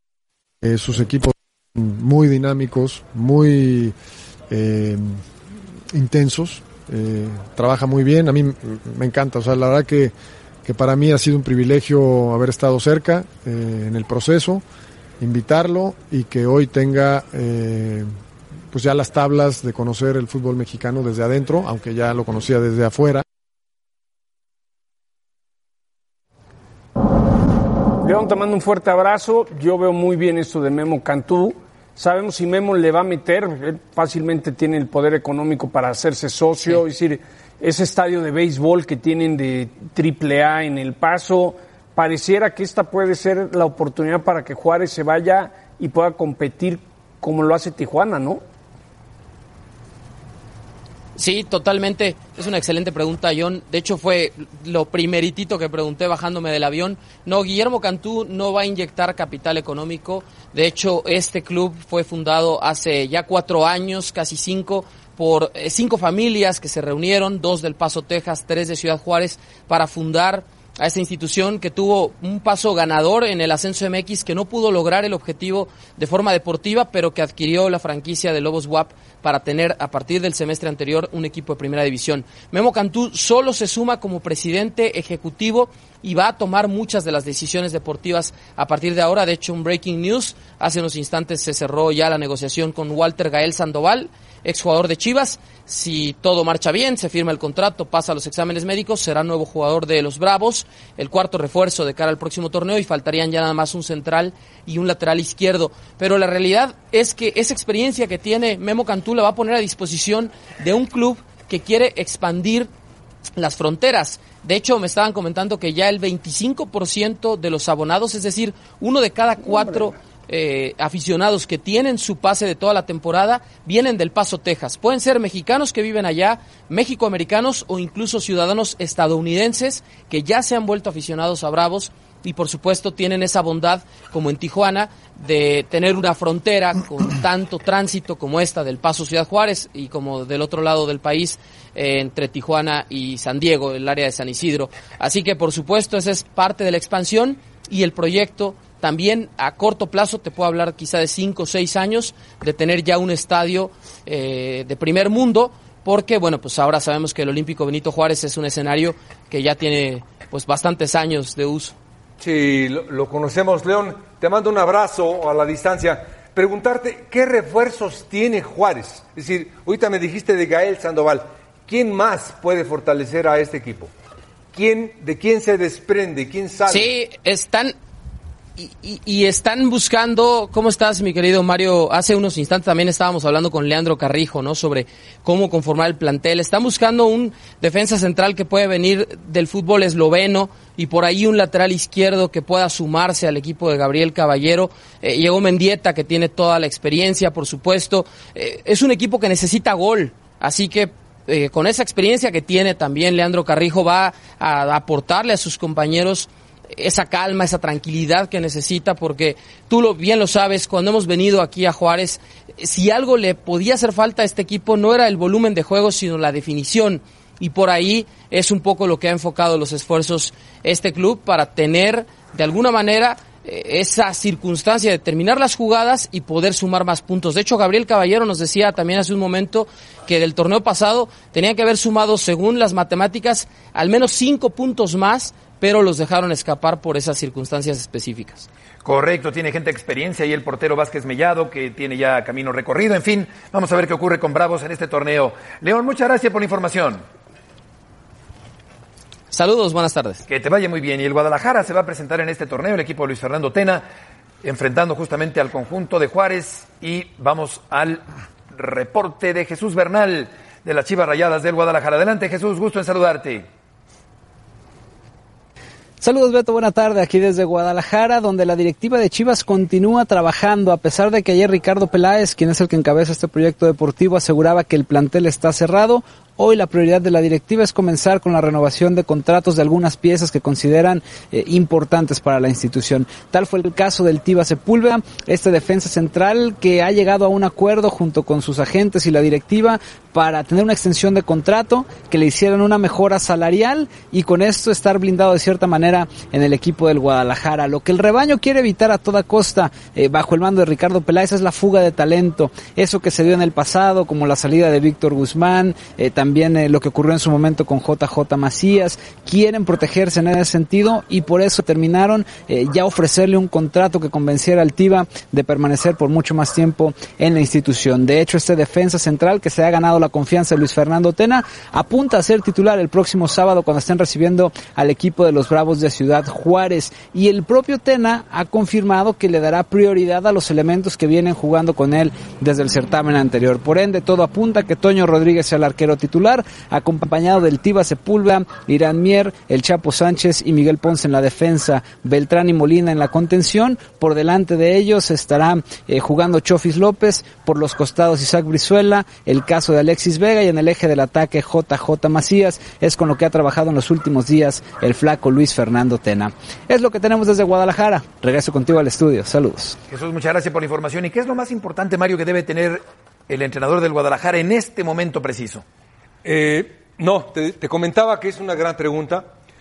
Eh, sus equipos muy dinámicos, muy eh, intensos. Eh, trabaja muy bien. A mí me encanta. O sea, la verdad que, que para mí ha sido un privilegio haber estado cerca eh, en el proceso, invitarlo y que hoy tenga eh, pues ya las tablas de conocer el fútbol mexicano desde adentro, aunque ya lo conocía desde afuera. León, te mando un fuerte abrazo. Yo veo muy bien esto de Memo Cantú. Sabemos si Memo le va a meter, él fácilmente tiene el poder económico para hacerse socio, sí. Es decir, ese estadio de béisbol que tienen de triple A en El Paso, pareciera que esta puede ser la oportunidad para que Juárez se vaya y pueda competir como lo hace Tijuana, ¿no? Sí, totalmente. Es una excelente pregunta, John. De hecho, fue lo primeritito que pregunté bajándome del avión. No, Guillermo Cantú no va a inyectar capital económico. De hecho, este club fue fundado hace ya cuatro años, casi cinco, por eh, cinco familias que se reunieron, dos del Paso, Texas, tres de Ciudad Juárez, para fundar a esta institución que tuvo un paso ganador en el ascenso M X, que no pudo lograr el objetivo de forma deportiva, pero que adquirió la franquicia de Lobos W A P para tener a partir del semestre anterior un equipo de primera división. Memo Cantú solo se suma como presidente ejecutivo y va a tomar muchas de las decisiones deportivas a partir de ahora. De hecho, un breaking news, hace unos instantes se cerró ya la negociación con Walter Gael Sandoval, exjugador de Chivas. Si todo marcha bien, se firma el contrato, pasa los exámenes médicos, será nuevo jugador de los Bravos, el cuarto refuerzo de cara al próximo torneo, y faltarían ya nada más un central y un lateral izquierdo. Pero la realidad es que esa experiencia que tiene Memo Cantú la va a poner a disposición de un club que quiere expandir las fronteras. De hecho, me estaban comentando que ya el veinticinco por ciento de los abonados, es decir, uno de cada cuatro Eh, aficionados que tienen su pase de toda la temporada vienen del Paso, Texas. Pueden ser mexicanos que viven allá, mexicoamericanos o incluso ciudadanos estadounidenses que ya se han vuelto aficionados a Bravos y por supuesto tienen esa bondad, como en Tijuana, de tener una frontera con tanto tránsito como esta del Paso Ciudad Juárez y como del otro lado del país, eh, entre Tijuana y San Diego, el área de San Isidro. Así que por supuesto esa es parte de la expansión y el proyecto. También a corto plazo, te puedo hablar quizá de cinco o seis años, de tener ya un estadio eh, de primer mundo, porque bueno, pues ahora sabemos que el Olímpico Benito Juárez es un escenario que ya tiene pues bastantes años de uso. Sí, lo, lo conocemos, León. Te mando un abrazo a la distancia. Preguntarte, ¿qué refuerzos tiene Juárez? Es decir, ahorita me dijiste de Gael Sandoval. ¿Quién más puede fortalecer a este equipo? ¿Quién, de quién se desprende? ¿Quién sale? Sí, están... y, y, y están buscando, ¿cómo estás, mi querido Mario? Hace unos instantes también estábamos hablando con Leandro Carrijo, ¿no? Sobre cómo conformar el plantel. Están buscando un defensa central que puede venir del fútbol esloveno y por ahí un lateral izquierdo que pueda sumarse al equipo de Gabriel Caballero. Eh, llegó Mendieta, que tiene toda la experiencia, por supuesto. Eh, es un equipo que necesita gol, así que eh, con esa experiencia que tiene también Leandro Carrijo va a, a aportarle a sus compañeros esa calma, esa tranquilidad que necesita, porque tú lo, bien lo sabes, cuando hemos venido aquí a Juárez, si algo le podía hacer falta a este equipo no era el volumen de juego, sino la definición, y por ahí es un poco lo que ha enfocado los esfuerzos este club para tener, de alguna manera, esa circunstancia de terminar las jugadas y poder sumar más puntos. De hecho, Gabriel Caballero nos decía también hace un momento que del torneo pasado tenían que haber sumado, según las matemáticas, al menos cinco puntos más, pero los dejaron escapar por esas circunstancias específicas. Correcto, tiene gente de experiencia y el portero Vázquez Mellado, que tiene ya camino recorrido. En fin, vamos a ver qué ocurre con Bravos en este torneo. León, muchas gracias por la información. Saludos, buenas tardes. Que te vaya muy bien. Y el Guadalajara se va a presentar en este torneo, el equipo de Luis Fernando Tena, enfrentando justamente al conjunto de Juárez. Y vamos al reporte de Jesús Bernal, de las Chivas Rayadas del Guadalajara. Adelante, Jesús, gusto en saludarte. Saludos, Beto, buena tarde, aquí desde Guadalajara, donde la directiva de Chivas continúa trabajando, a pesar de que ayer Ricardo Peláez, quien es el que encabeza este proyecto deportivo, aseguraba que el plantel está cerrado. Hoy la prioridad de la directiva es comenzar con la renovación de contratos de algunas piezas que consideran eh, importantes para la institución. Tal fue el caso del Tiva Sepúlveda, este defensa central que ha llegado a un acuerdo junto con sus agentes y la directiva para tener una extensión de contrato, que le hicieran una mejora salarial y con esto estar blindado de cierta manera en el equipo del Guadalajara. Lo que el rebaño quiere evitar a toda costa eh, bajo el mando de Ricardo Peláez es la fuga de talento, eso que se dio en el pasado, como la salida de Víctor Guzmán, eh, también También eh, lo que ocurrió en su momento con J J Macías. Quieren protegerse en ese sentido y por eso terminaron eh, ya ofrecerle un contrato que convenciera al Tiva de permanecer por mucho más tiempo en la institución. De hecho, este defensa central que se ha ganado la confianza de Luis Fernando Tena apunta a ser titular el próximo sábado cuando estén recibiendo al equipo de los Bravos de Ciudad Juárez. Y el propio Tena ha confirmado que le dará prioridad a los elementos que vienen jugando con él desde el certamen anterior. Por ende, todo apunta a que Toño Rodríguez sea el arquero titular, acompañado del Tiva Sepúlveda, Irán Mier, el Chapo Sánchez y Miguel Ponce en la defensa, Beltrán y Molina en la contención. Por delante de ellos estará eh, jugando Chofis López, por los costados Isaac Brizuela, el caso de Alexis Vega y en el eje del ataque J J Macías. Es con lo que ha trabajado en los últimos días el flaco Luis Fernando Tena. Es lo que tenemos desde Guadalajara. Regreso contigo al estudio. Saludos. Jesús, muchas gracias por la información. ¿Y qué es lo más importante, Mario, que debe tener el entrenador del Guadalajara en este momento preciso? Eh, no, te, te comentaba que es una gran pregunta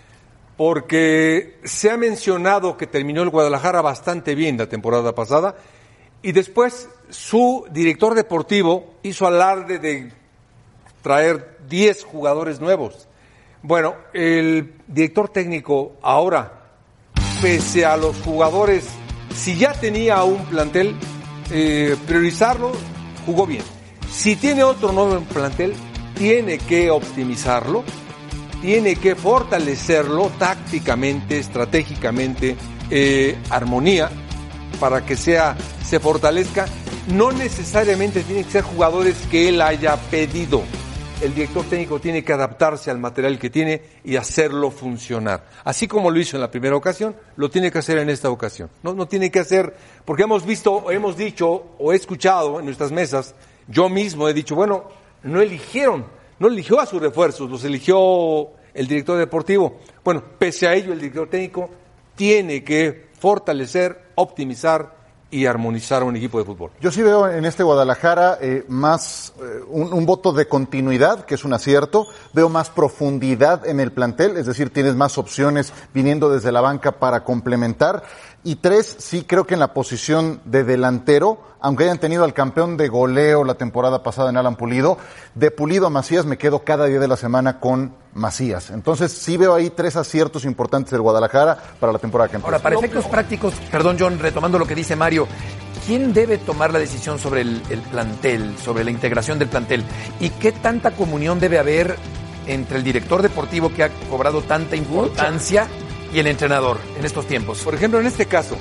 porque se ha mencionado que terminó el Guadalajara bastante bien la temporada pasada y después su director deportivo hizo alarde de traer diez jugadores nuevos. Bueno, el director técnico ahora, pese a los jugadores, si ya tenía un plantel, eh, priorizarlo, jugó bien. Si tiene otro nuevo plantel, tiene que optimizarlo, tiene que fortalecerlo tácticamente, estratégicamente, eh, armonía, para que sea, se fortalezca. No necesariamente tienen que ser jugadores que él haya pedido. El director técnico tiene que adaptarse al material que tiene y hacerlo funcionar. Así como lo hizo en la primera ocasión, lo tiene que hacer en esta ocasión. No, no tiene que hacer, porque hemos visto, hemos dicho o he escuchado en nuestras mesas, yo mismo he dicho, bueno, no eligieron, no eligió a sus refuerzos, los eligió el director deportivo. Bueno, pese a ello, el director técnico tiene que fortalecer, optimizar y armonizar un equipo de fútbol. Yo sí veo en este Guadalajara eh, más eh, un, un voto de continuidad, que es un acierto. Veo más profundidad en el plantel, es decir, tienes más opciones viniendo desde la banca para complementar. Y tres, sí creo que en la posición de delantero, aunque hayan tenido al campeón de goleo la temporada pasada en Alan Pulido, de Pulido a Macías me quedo cada día de la semana con Macías. Entonces sí veo ahí tres aciertos importantes del Guadalajara para la temporada que empieza. Ahora, para efectos prácticos, perdón John, retomando lo que dice Mario, ¿quién debe tomar la decisión sobre el, el plantel, sobre la integración del plantel? ¿Y qué tanta comunión debe haber entre el director deportivo que ha cobrado tanta importancia y el entrenador en estos tiempos? Por ejemplo, en este caso,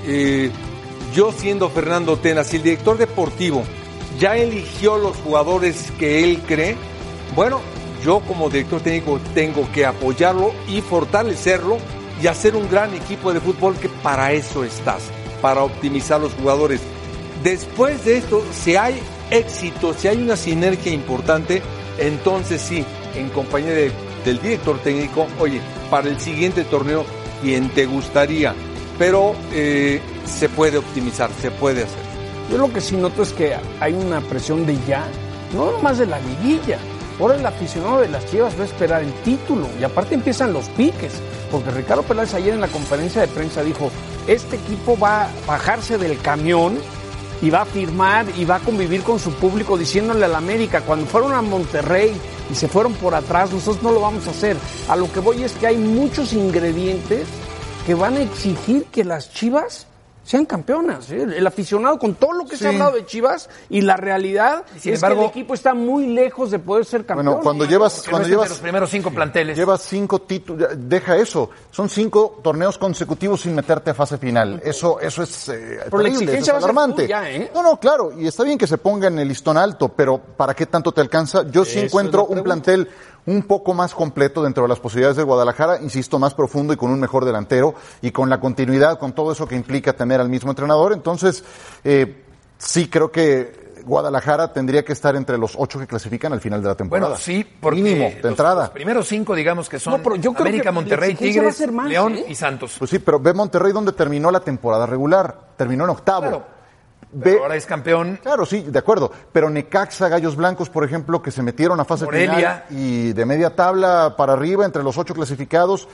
eh, yo siendo Fernando Tena, si el director deportivo ya eligió los jugadores que él cree, bueno, yo como director técnico tengo que apoyarlo y fortalecerlo y hacer un gran equipo de fútbol, que para eso estás, para optimizar los jugadores. Después de esto, si hay éxito, si hay una sinergia importante, entonces sí, en compañía de, del director técnico, oye, para el siguiente torneo, ¿quién te gustaría? Pero eh, se puede optimizar, se puede hacer. Yo lo que sí noto es que hay una presión de ya, no nomás de la liguilla. Ahora el aficionado de las Chivas va a esperar el título y aparte empiezan los piques, porque Ricardo Peláez ayer en la conferencia de prensa dijo, este equipo va a bajarse del camión y va a firmar y va a convivir con su público diciéndole a la América, cuando fueron a Monterrey y se fueron por atrás, nosotros no lo vamos a hacer. A lo que voy es que hay muchos ingredientes que van a exigir que las Chivas sean campeonas, ¿eh? El aficionado, con todo lo que sí. se ha hablado de Chivas, y la realidad Sin es embargo, que el equipo está muy lejos de poder ser campeón. Bueno, cuando llevas, cuando no llevas los primeros cinco planteles, llevas cinco títulos, deja eso, son cinco torneos consecutivos sin meterte a fase final. Eso, eso es eh, pero la exigencia eso es alarmante. Ya, ¿eh? No, no, claro, y está bien que se ponga en el listón alto, pero ¿para qué tanto te alcanza? Yo sí eso encuentro un plantel un poco más completo dentro de las posibilidades de Guadalajara, insisto, más profundo y con un mejor delantero y con la continuidad, con todo eso que implica tener al mismo entrenador. Entonces, eh, sí creo que Guadalajara tendría que estar entre los ocho que clasifican al final de la temporada. Bueno, sí, porque mínimo, de los, entrada. Los primeros cinco, digamos que son no, pero yo creo América, que Monterrey, Tigres, más, León ¿eh? y Santos. Pues sí, pero ve Monterrey donde terminó la temporada regular, terminó en octavo. Claro. Ve, ahora es campeón. Claro, sí, de acuerdo. Pero Necaxa, Gallos Blancos, por ejemplo, que se metieron a fase Morelia. final y de media tabla para arriba, entre los ocho clasificados,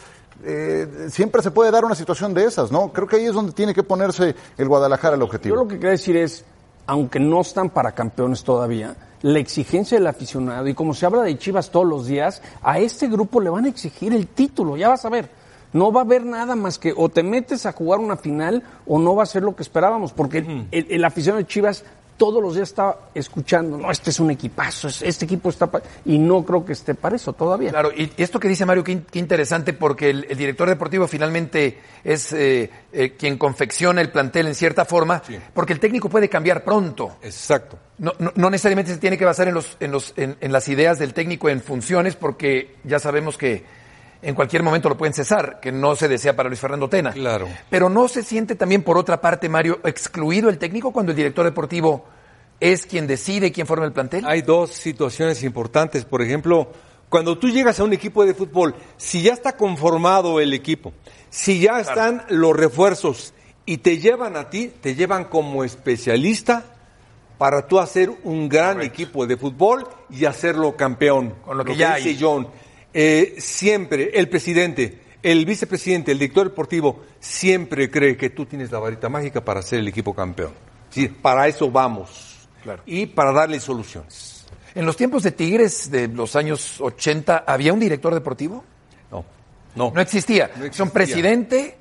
eh, siempre se puede dar una situación de esas, ¿no? Creo que ahí es donde tiene que ponerse el Guadalajara el objetivo. Yo lo que quería decir es, aunque no están para campeones todavía, la exigencia del aficionado, y como se habla de Chivas todos los días, a este grupo le van a exigir el título, ya vas a ver. No va a haber nada más que o te metes a jugar una final o no va a ser lo que esperábamos, porque uh-huh. el, el aficionado de Chivas todos los días está escuchando, no, este es un equipazo, este equipo está pa-", y no creo que esté para eso todavía. Claro, y esto que dice Mario, qué, qué interesante, porque el, el director deportivo finalmente es eh, eh, quien confecciona el plantel en cierta forma, sí. porque el técnico puede cambiar pronto. Exacto. No, no, no necesariamente se tiene que basar en, los, en, los, en, en las ideas del técnico en funciones, porque ya sabemos que en cualquier momento lo pueden cesar, que no se desea para Luis Fernando Tena. Claro. Pero ¿no se siente también, por otra parte, Mario, excluido el técnico cuando el director deportivo es quien decide quién forma el plantel? Hay dos situaciones importantes. Por ejemplo, cuando tú llegas a un equipo de fútbol, si ya está conformado el equipo, si ya están claro. los refuerzos y te llevan a ti, te llevan como especialista para tú hacer un gran Correcto. equipo de fútbol y hacerlo campeón. Con lo que, lo ya que dice hay. John. Eh, siempre el presidente, el vicepresidente, el director deportivo siempre cree que tú tienes la varita mágica para hacer el equipo campeón. Sí, para eso vamos. Claro. Y para darle soluciones. ¿En los tiempos de Tigres de los años ochenta había un director deportivo? No, no. No existía. No existía. Son presidente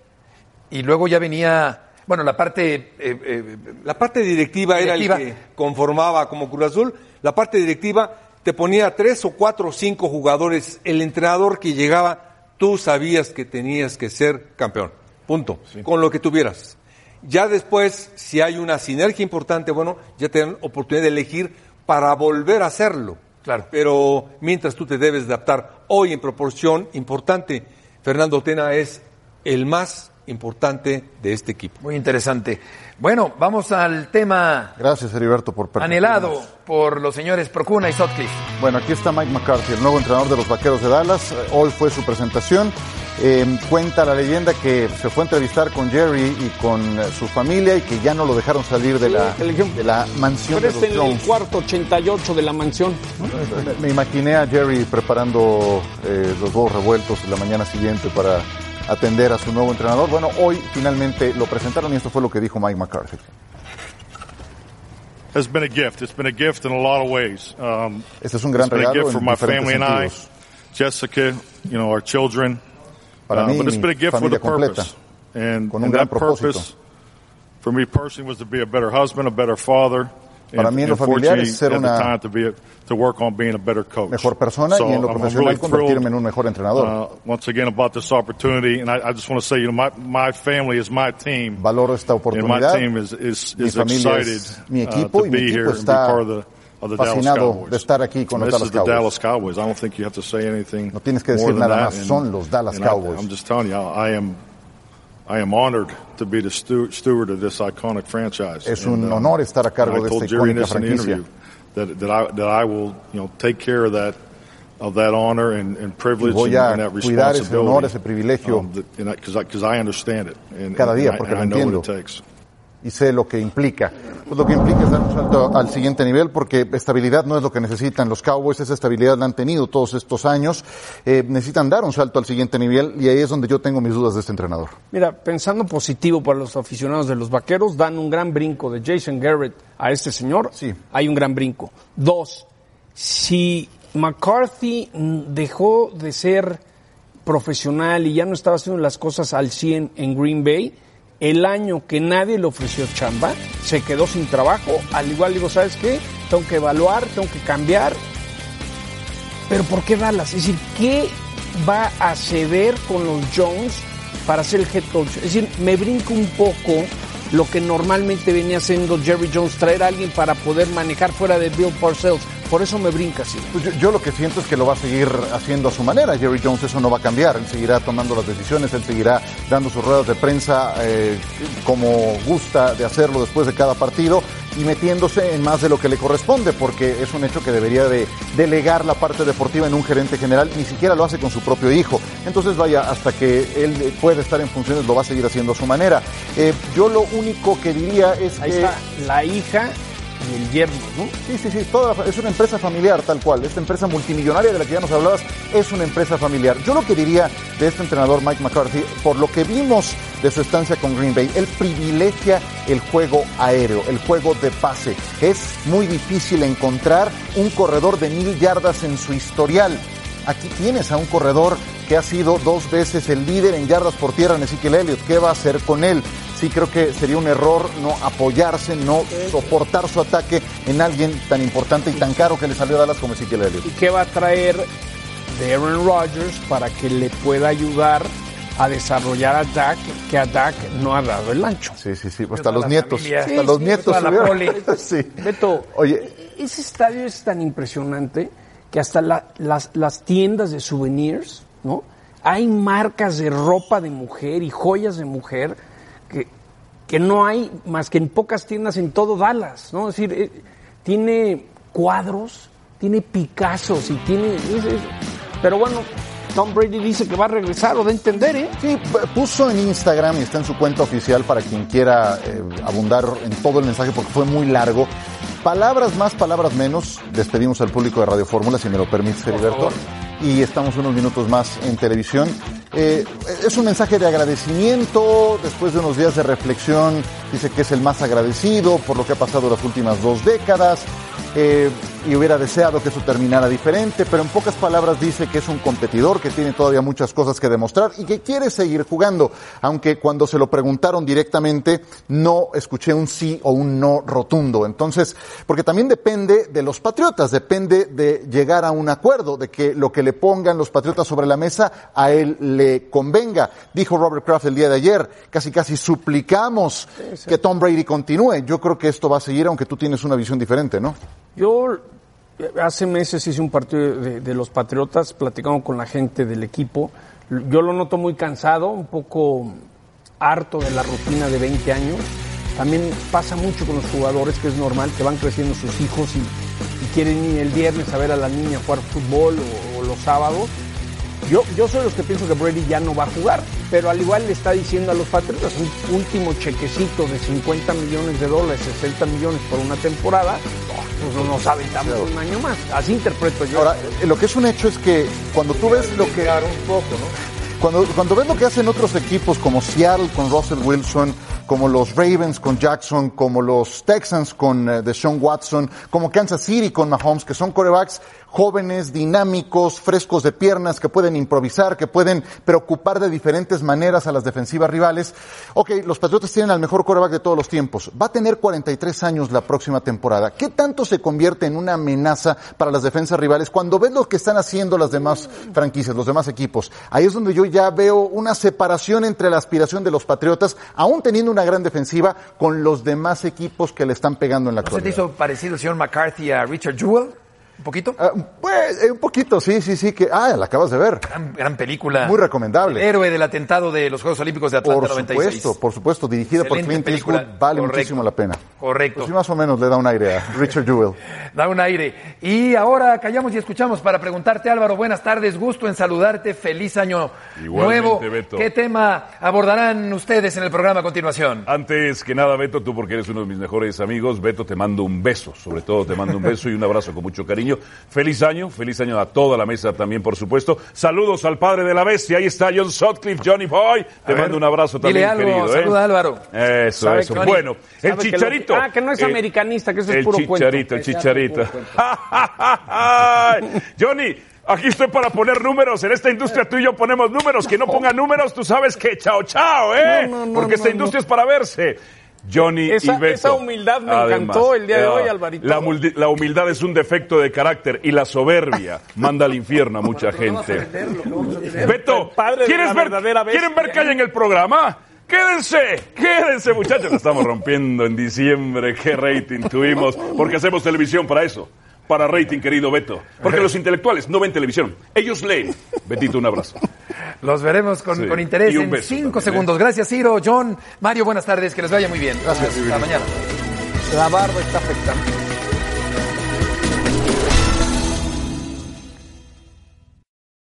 y luego ya venía, bueno, la parte... Eh, eh, la parte directiva, directiva era el que conformaba como Cruz Azul. La parte directiva te ponía tres o cuatro o cinco jugadores. El entrenador que llegaba, tú sabías que tenías que ser campeón. Punto. Sí. Con lo que tuvieras. Ya después, si hay una sinergia importante, bueno, ya te dan oportunidad de elegir para volver a hacerlo. Claro. Pero mientras tú te debes adaptar, hoy en proporción importante, Fernando Tena es el más importante de este equipo. Muy interesante. Bueno, vamos al tema... Gracias, Heriberto, por anhelado por los señores Procuna y Sutcliffe. Bueno, aquí está Mike McCarthy, el nuevo entrenador de los Vaqueros de Dallas. Hoy fue su presentación. Eh, cuenta la leyenda que se fue a entrevistar con Jerry y con eh, su familia y que ya no lo dejaron salir de, sí, la, de la mansión Pero de los es en Jones. El cuarto ochenta y ocho de la mansión. Me, me imaginé a Jerry preparando eh, los huevos revueltos la mañana siguiente para atender a su nuevo entrenador. Bueno, hoy finalmente lo presentaron y esto fue lo que dijo Mike McCarthy. It's been a gift. It's been a gift in a lot of ways. Um, este es un gran regalo en diferentes sentidos. Jessica, you know, our children. Para mí, uh, but it's been a gift with a completa, purpose. And, con un and gran that purpose, propósito. for me personally, was to be a better husband, a better father, Para mí en lo familiar es ser una to work on being a better coach. Mejor persona so y en lo profesional really convertirme en un mejor entrenador. Uh, once again about this opportunity, and I, I just want to say, you know, my my family is my team. Valoro esta oportunidad. And my team is is, mi is familia excited es mi equipo uh, to y mi be equipo here está and be part of the of the fascinado Dallas de estar aquí con los Dallas Dallas Cowboys. Dallas Cowboys. I don't think you have to say anything. No tienes que decir nada más. Son los Dallas Cowboys. I, I'm just telling you, I am. I am honored to be the stu- steward of this iconic franchise. Es un and, um, honor estar a cargo de esta icónica franquicia. That, that I that I will, you know, take care of that of that honor and, and privilege voy a and, and that cuidar ese honor, responsibility. ese privilegio um, because I, because I, I understand it. And, cada día, and porque I, lo and I know entiendo. what it takes. Y sé lo que implica. Pues lo que implica es dar un salto al siguiente nivel, porque estabilidad no es lo que necesitan los Cowboys, esa estabilidad la han tenido todos estos años. Eh, necesitan dar un salto al siguiente nivel y ahí es donde yo tengo mis dudas de este entrenador. Mira, pensando positivo para los aficionados de los Vaqueros, dan un gran brinco de Jason Garrett a este señor. Sí. Hay un gran brinco. Dos, si McCarthy dejó de ser profesional y ya no estaba haciendo las cosas al cien en Green Bay, el año que nadie le ofreció chamba, se quedó sin trabajo. Al igual digo, ¿sabes qué? Tengo que evaluar, tengo que cambiar. Pero ¿por qué Dallas? Es decir, ¿qué va a ceder con los Jones para ser el head coach? Es decir, me brinco un poco lo que normalmente venía haciendo Jerry Jones, traer a alguien para poder manejar fuera de Bill Parcells. Por eso me brinca así. Pues yo, yo lo que siento es que lo va a seguir haciendo a su manera. Jerry Jones, eso no va a cambiar. Él seguirá tomando las decisiones, él seguirá dando sus ruedas de prensa eh, como gusta de hacerlo después de cada partido y metiéndose en más de lo que le corresponde, porque es un hecho que debería de delegar la parte deportiva en un gerente general. Ni siquiera lo hace con su propio hijo. Entonces, vaya, hasta que él pueda estar en funciones, lo va a seguir haciendo a su manera. Eh, yo lo único que diría es Ahí que... está la hija y el yerno, ¿no? Sí, sí, sí, toda la, es una empresa familiar tal cual. Esta empresa multimillonaria de la que ya nos hablabas es una empresa familiar. Yo lo que diría de este entrenador Mike McCarthy, por lo que vimos de su estancia con Green Bay, él privilegia el juego aéreo, el juego de pase. Es muy difícil encontrar un corredor de mil yardas en su historial. Aquí tienes a un corredor que ha sido dos veces el líder en yardas por tierra en Ezekiel Elliott. ¿Qué va a hacer con él? Sí, creo que sería un error no apoyarse, no soportar su ataque en alguien tan importante y tan caro que le salió a Dallas como Ezekiel Elliott. ¿Y qué va a traer de Aaron Rodgers para que le pueda ayudar a desarrollar a Dak, que a Dak no ha dado el ancho? Sí, sí, sí, hasta los nietos, Sí, hasta los sí, nietos toda la subieron. prole. Sí. Beto, Oye, ese estadio es tan impresionante que hasta la, las, las tiendas de souvenirs, ¿no? Hay marcas de ropa de mujer y joyas de mujer que, que no hay más que en pocas tiendas en todo Dallas, ¿no? Es decir, eh, tiene cuadros, tiene Picassos y tiene... Es, es, pero bueno, Tom Brady dice que va a regresar, o da a entender, ¿eh? Sí, puso en Instagram y está en su cuenta oficial para quien quiera eh, abundar en todo el mensaje porque fue muy largo. Palabras más, palabras menos. Despedimos al público de Radio Fórmula, si me lo permites, Heriberto. Y estamos unos minutos más en televisión. Eh, es un mensaje de agradecimiento. Después de unos días de reflexión, dice que es el más agradecido por lo que ha pasado las últimas dos décadas. Eh, y hubiera deseado que eso terminara diferente, pero en pocas palabras dice que es un competidor, que tiene todavía muchas cosas que demostrar y que quiere seguir jugando, aunque cuando se lo preguntaron directamente no escuché un sí o un no rotundo. Entonces, porque también depende de los Patriotas, depende de llegar a un acuerdo, de que lo que le pongan los Patriotas sobre la mesa a él le convenga. Dijo Robert Kraft el día de ayer, casi casi suplicamos sí, sí. que Tom Brady continúe. Yo creo que esto va a seguir, aunque tú tienes una visión diferente, ¿no? Yo hace meses hice un partido de, de los Patriotas, platicando con la gente del equipo. Yo lo noto muy cansado, un poco harto de la rutina de veinte años. También pasa mucho con los jugadores, que es normal, que van creciendo sus hijos y, y quieren ir el viernes a ver a la niña jugar fútbol o, o los sábados. Yo, yo soy de los que pienso que Brady ya no va a jugar, pero al igual le está diciendo a los Patriotas un último chequecito de cincuenta millones de dólares, sesenta millones por una temporada, pues no nos aventamos un año más. Así interpreto yo. Ahora, lo que es un hecho es que cuando tú ves lo que... un poco, ¿no? Cuando, cuando ves lo que hacen otros equipos como Seattle con Russell Wilson, como los Ravens con Jackson, como los Texans con uh, Deshaun Watson, como Kansas City con Mahomes, que son quarterbacks jóvenes, dinámicos, frescos de piernas, que pueden improvisar, que pueden preocupar de diferentes maneras a las defensivas rivales. Ok, los Patriotas tienen al mejor quarterback de todos los tiempos. Va a tener cuarenta y tres años la próxima temporada. ¿Qué tanto se convierte en una amenaza para las defensas rivales cuando ves lo que están haciendo las demás franquicias, los demás equipos? Ahí es donde yo ya veo una separación entre la aspiración de los Patriotas, aún teniendo una gran defensiva, con los demás equipos que le están pegando en la actualidad. ¿No se te hizo parecido el señor McCarthy a Richard Jewell? ¿Un poquito? Uh, pues, eh, un poquito, sí, sí, sí. que Ah, la acabas de ver. Gran, gran película. Muy recomendable. El héroe del atentado de los Juegos Olímpicos de Atlanta por noventa y seis. Por supuesto, por supuesto. Dirigida Excelente por Clint película. Eastwood. Vale Correcto. muchísimo la pena. Correcto. Pues sí, más o menos le da un aire a Richard Jewell. Da un aire. Y ahora callamos y escuchamos para preguntarte, Álvaro, buenas tardes, gusto en saludarte, feliz año Igualmente, nuevo. Beto. ¿Qué tema abordarán ustedes en el programa a continuación? Antes que nada, Beto, tú porque eres uno de mis mejores amigos, Beto, te mando un beso, sobre todo te mando un beso y un abrazo con mucho cariño. Feliz año, feliz año a toda la mesa también, por supuesto. Saludos al padre de la bestia, ahí está John Sutcliffe, Johnny Boy, te A ver, mando un abrazo también, algo, querido. saluda, ¿eh? Álvaro. Eso, ¿Sabe, eso. Johnny? Bueno, el ¿Sabe que Chicharito. lo que- ah, que no es eh, americanista, que eso es el puro Chicharito, cuento. el Chicharito. Johnny, aquí estoy para poner números. En esta industria tú y yo ponemos números. Que no ponga números, tú sabes que chao, chao, ¿eh? No, no, no, Porque esta no, industria es para verse. Johnny Esa- y Beto. esa humildad me encantó el día de hoy, Alvarito. La, humildi- la humildad es un defecto de carácter y la soberbia manda al infierno a mucha gente. Beto, El padre de ¿quieres la ver, verdadera bestia. ¿quieren ver que hay en el programa? Quédense, quédense, muchachos. La estamos rompiendo en diciembre. Qué rating tuvimos, porque hacemos televisión para eso. Para rating, querido Beto. Porque los intelectuales no ven televisión, ellos leen. Betito, un abrazo. Los veremos con, Sí. con interés Y un en beso cinco también, segundos. Gracias, Ciro, John, Mario, buenas tardes, que les vaya muy bien. Gracias. Hasta mañana. La barba está afectando.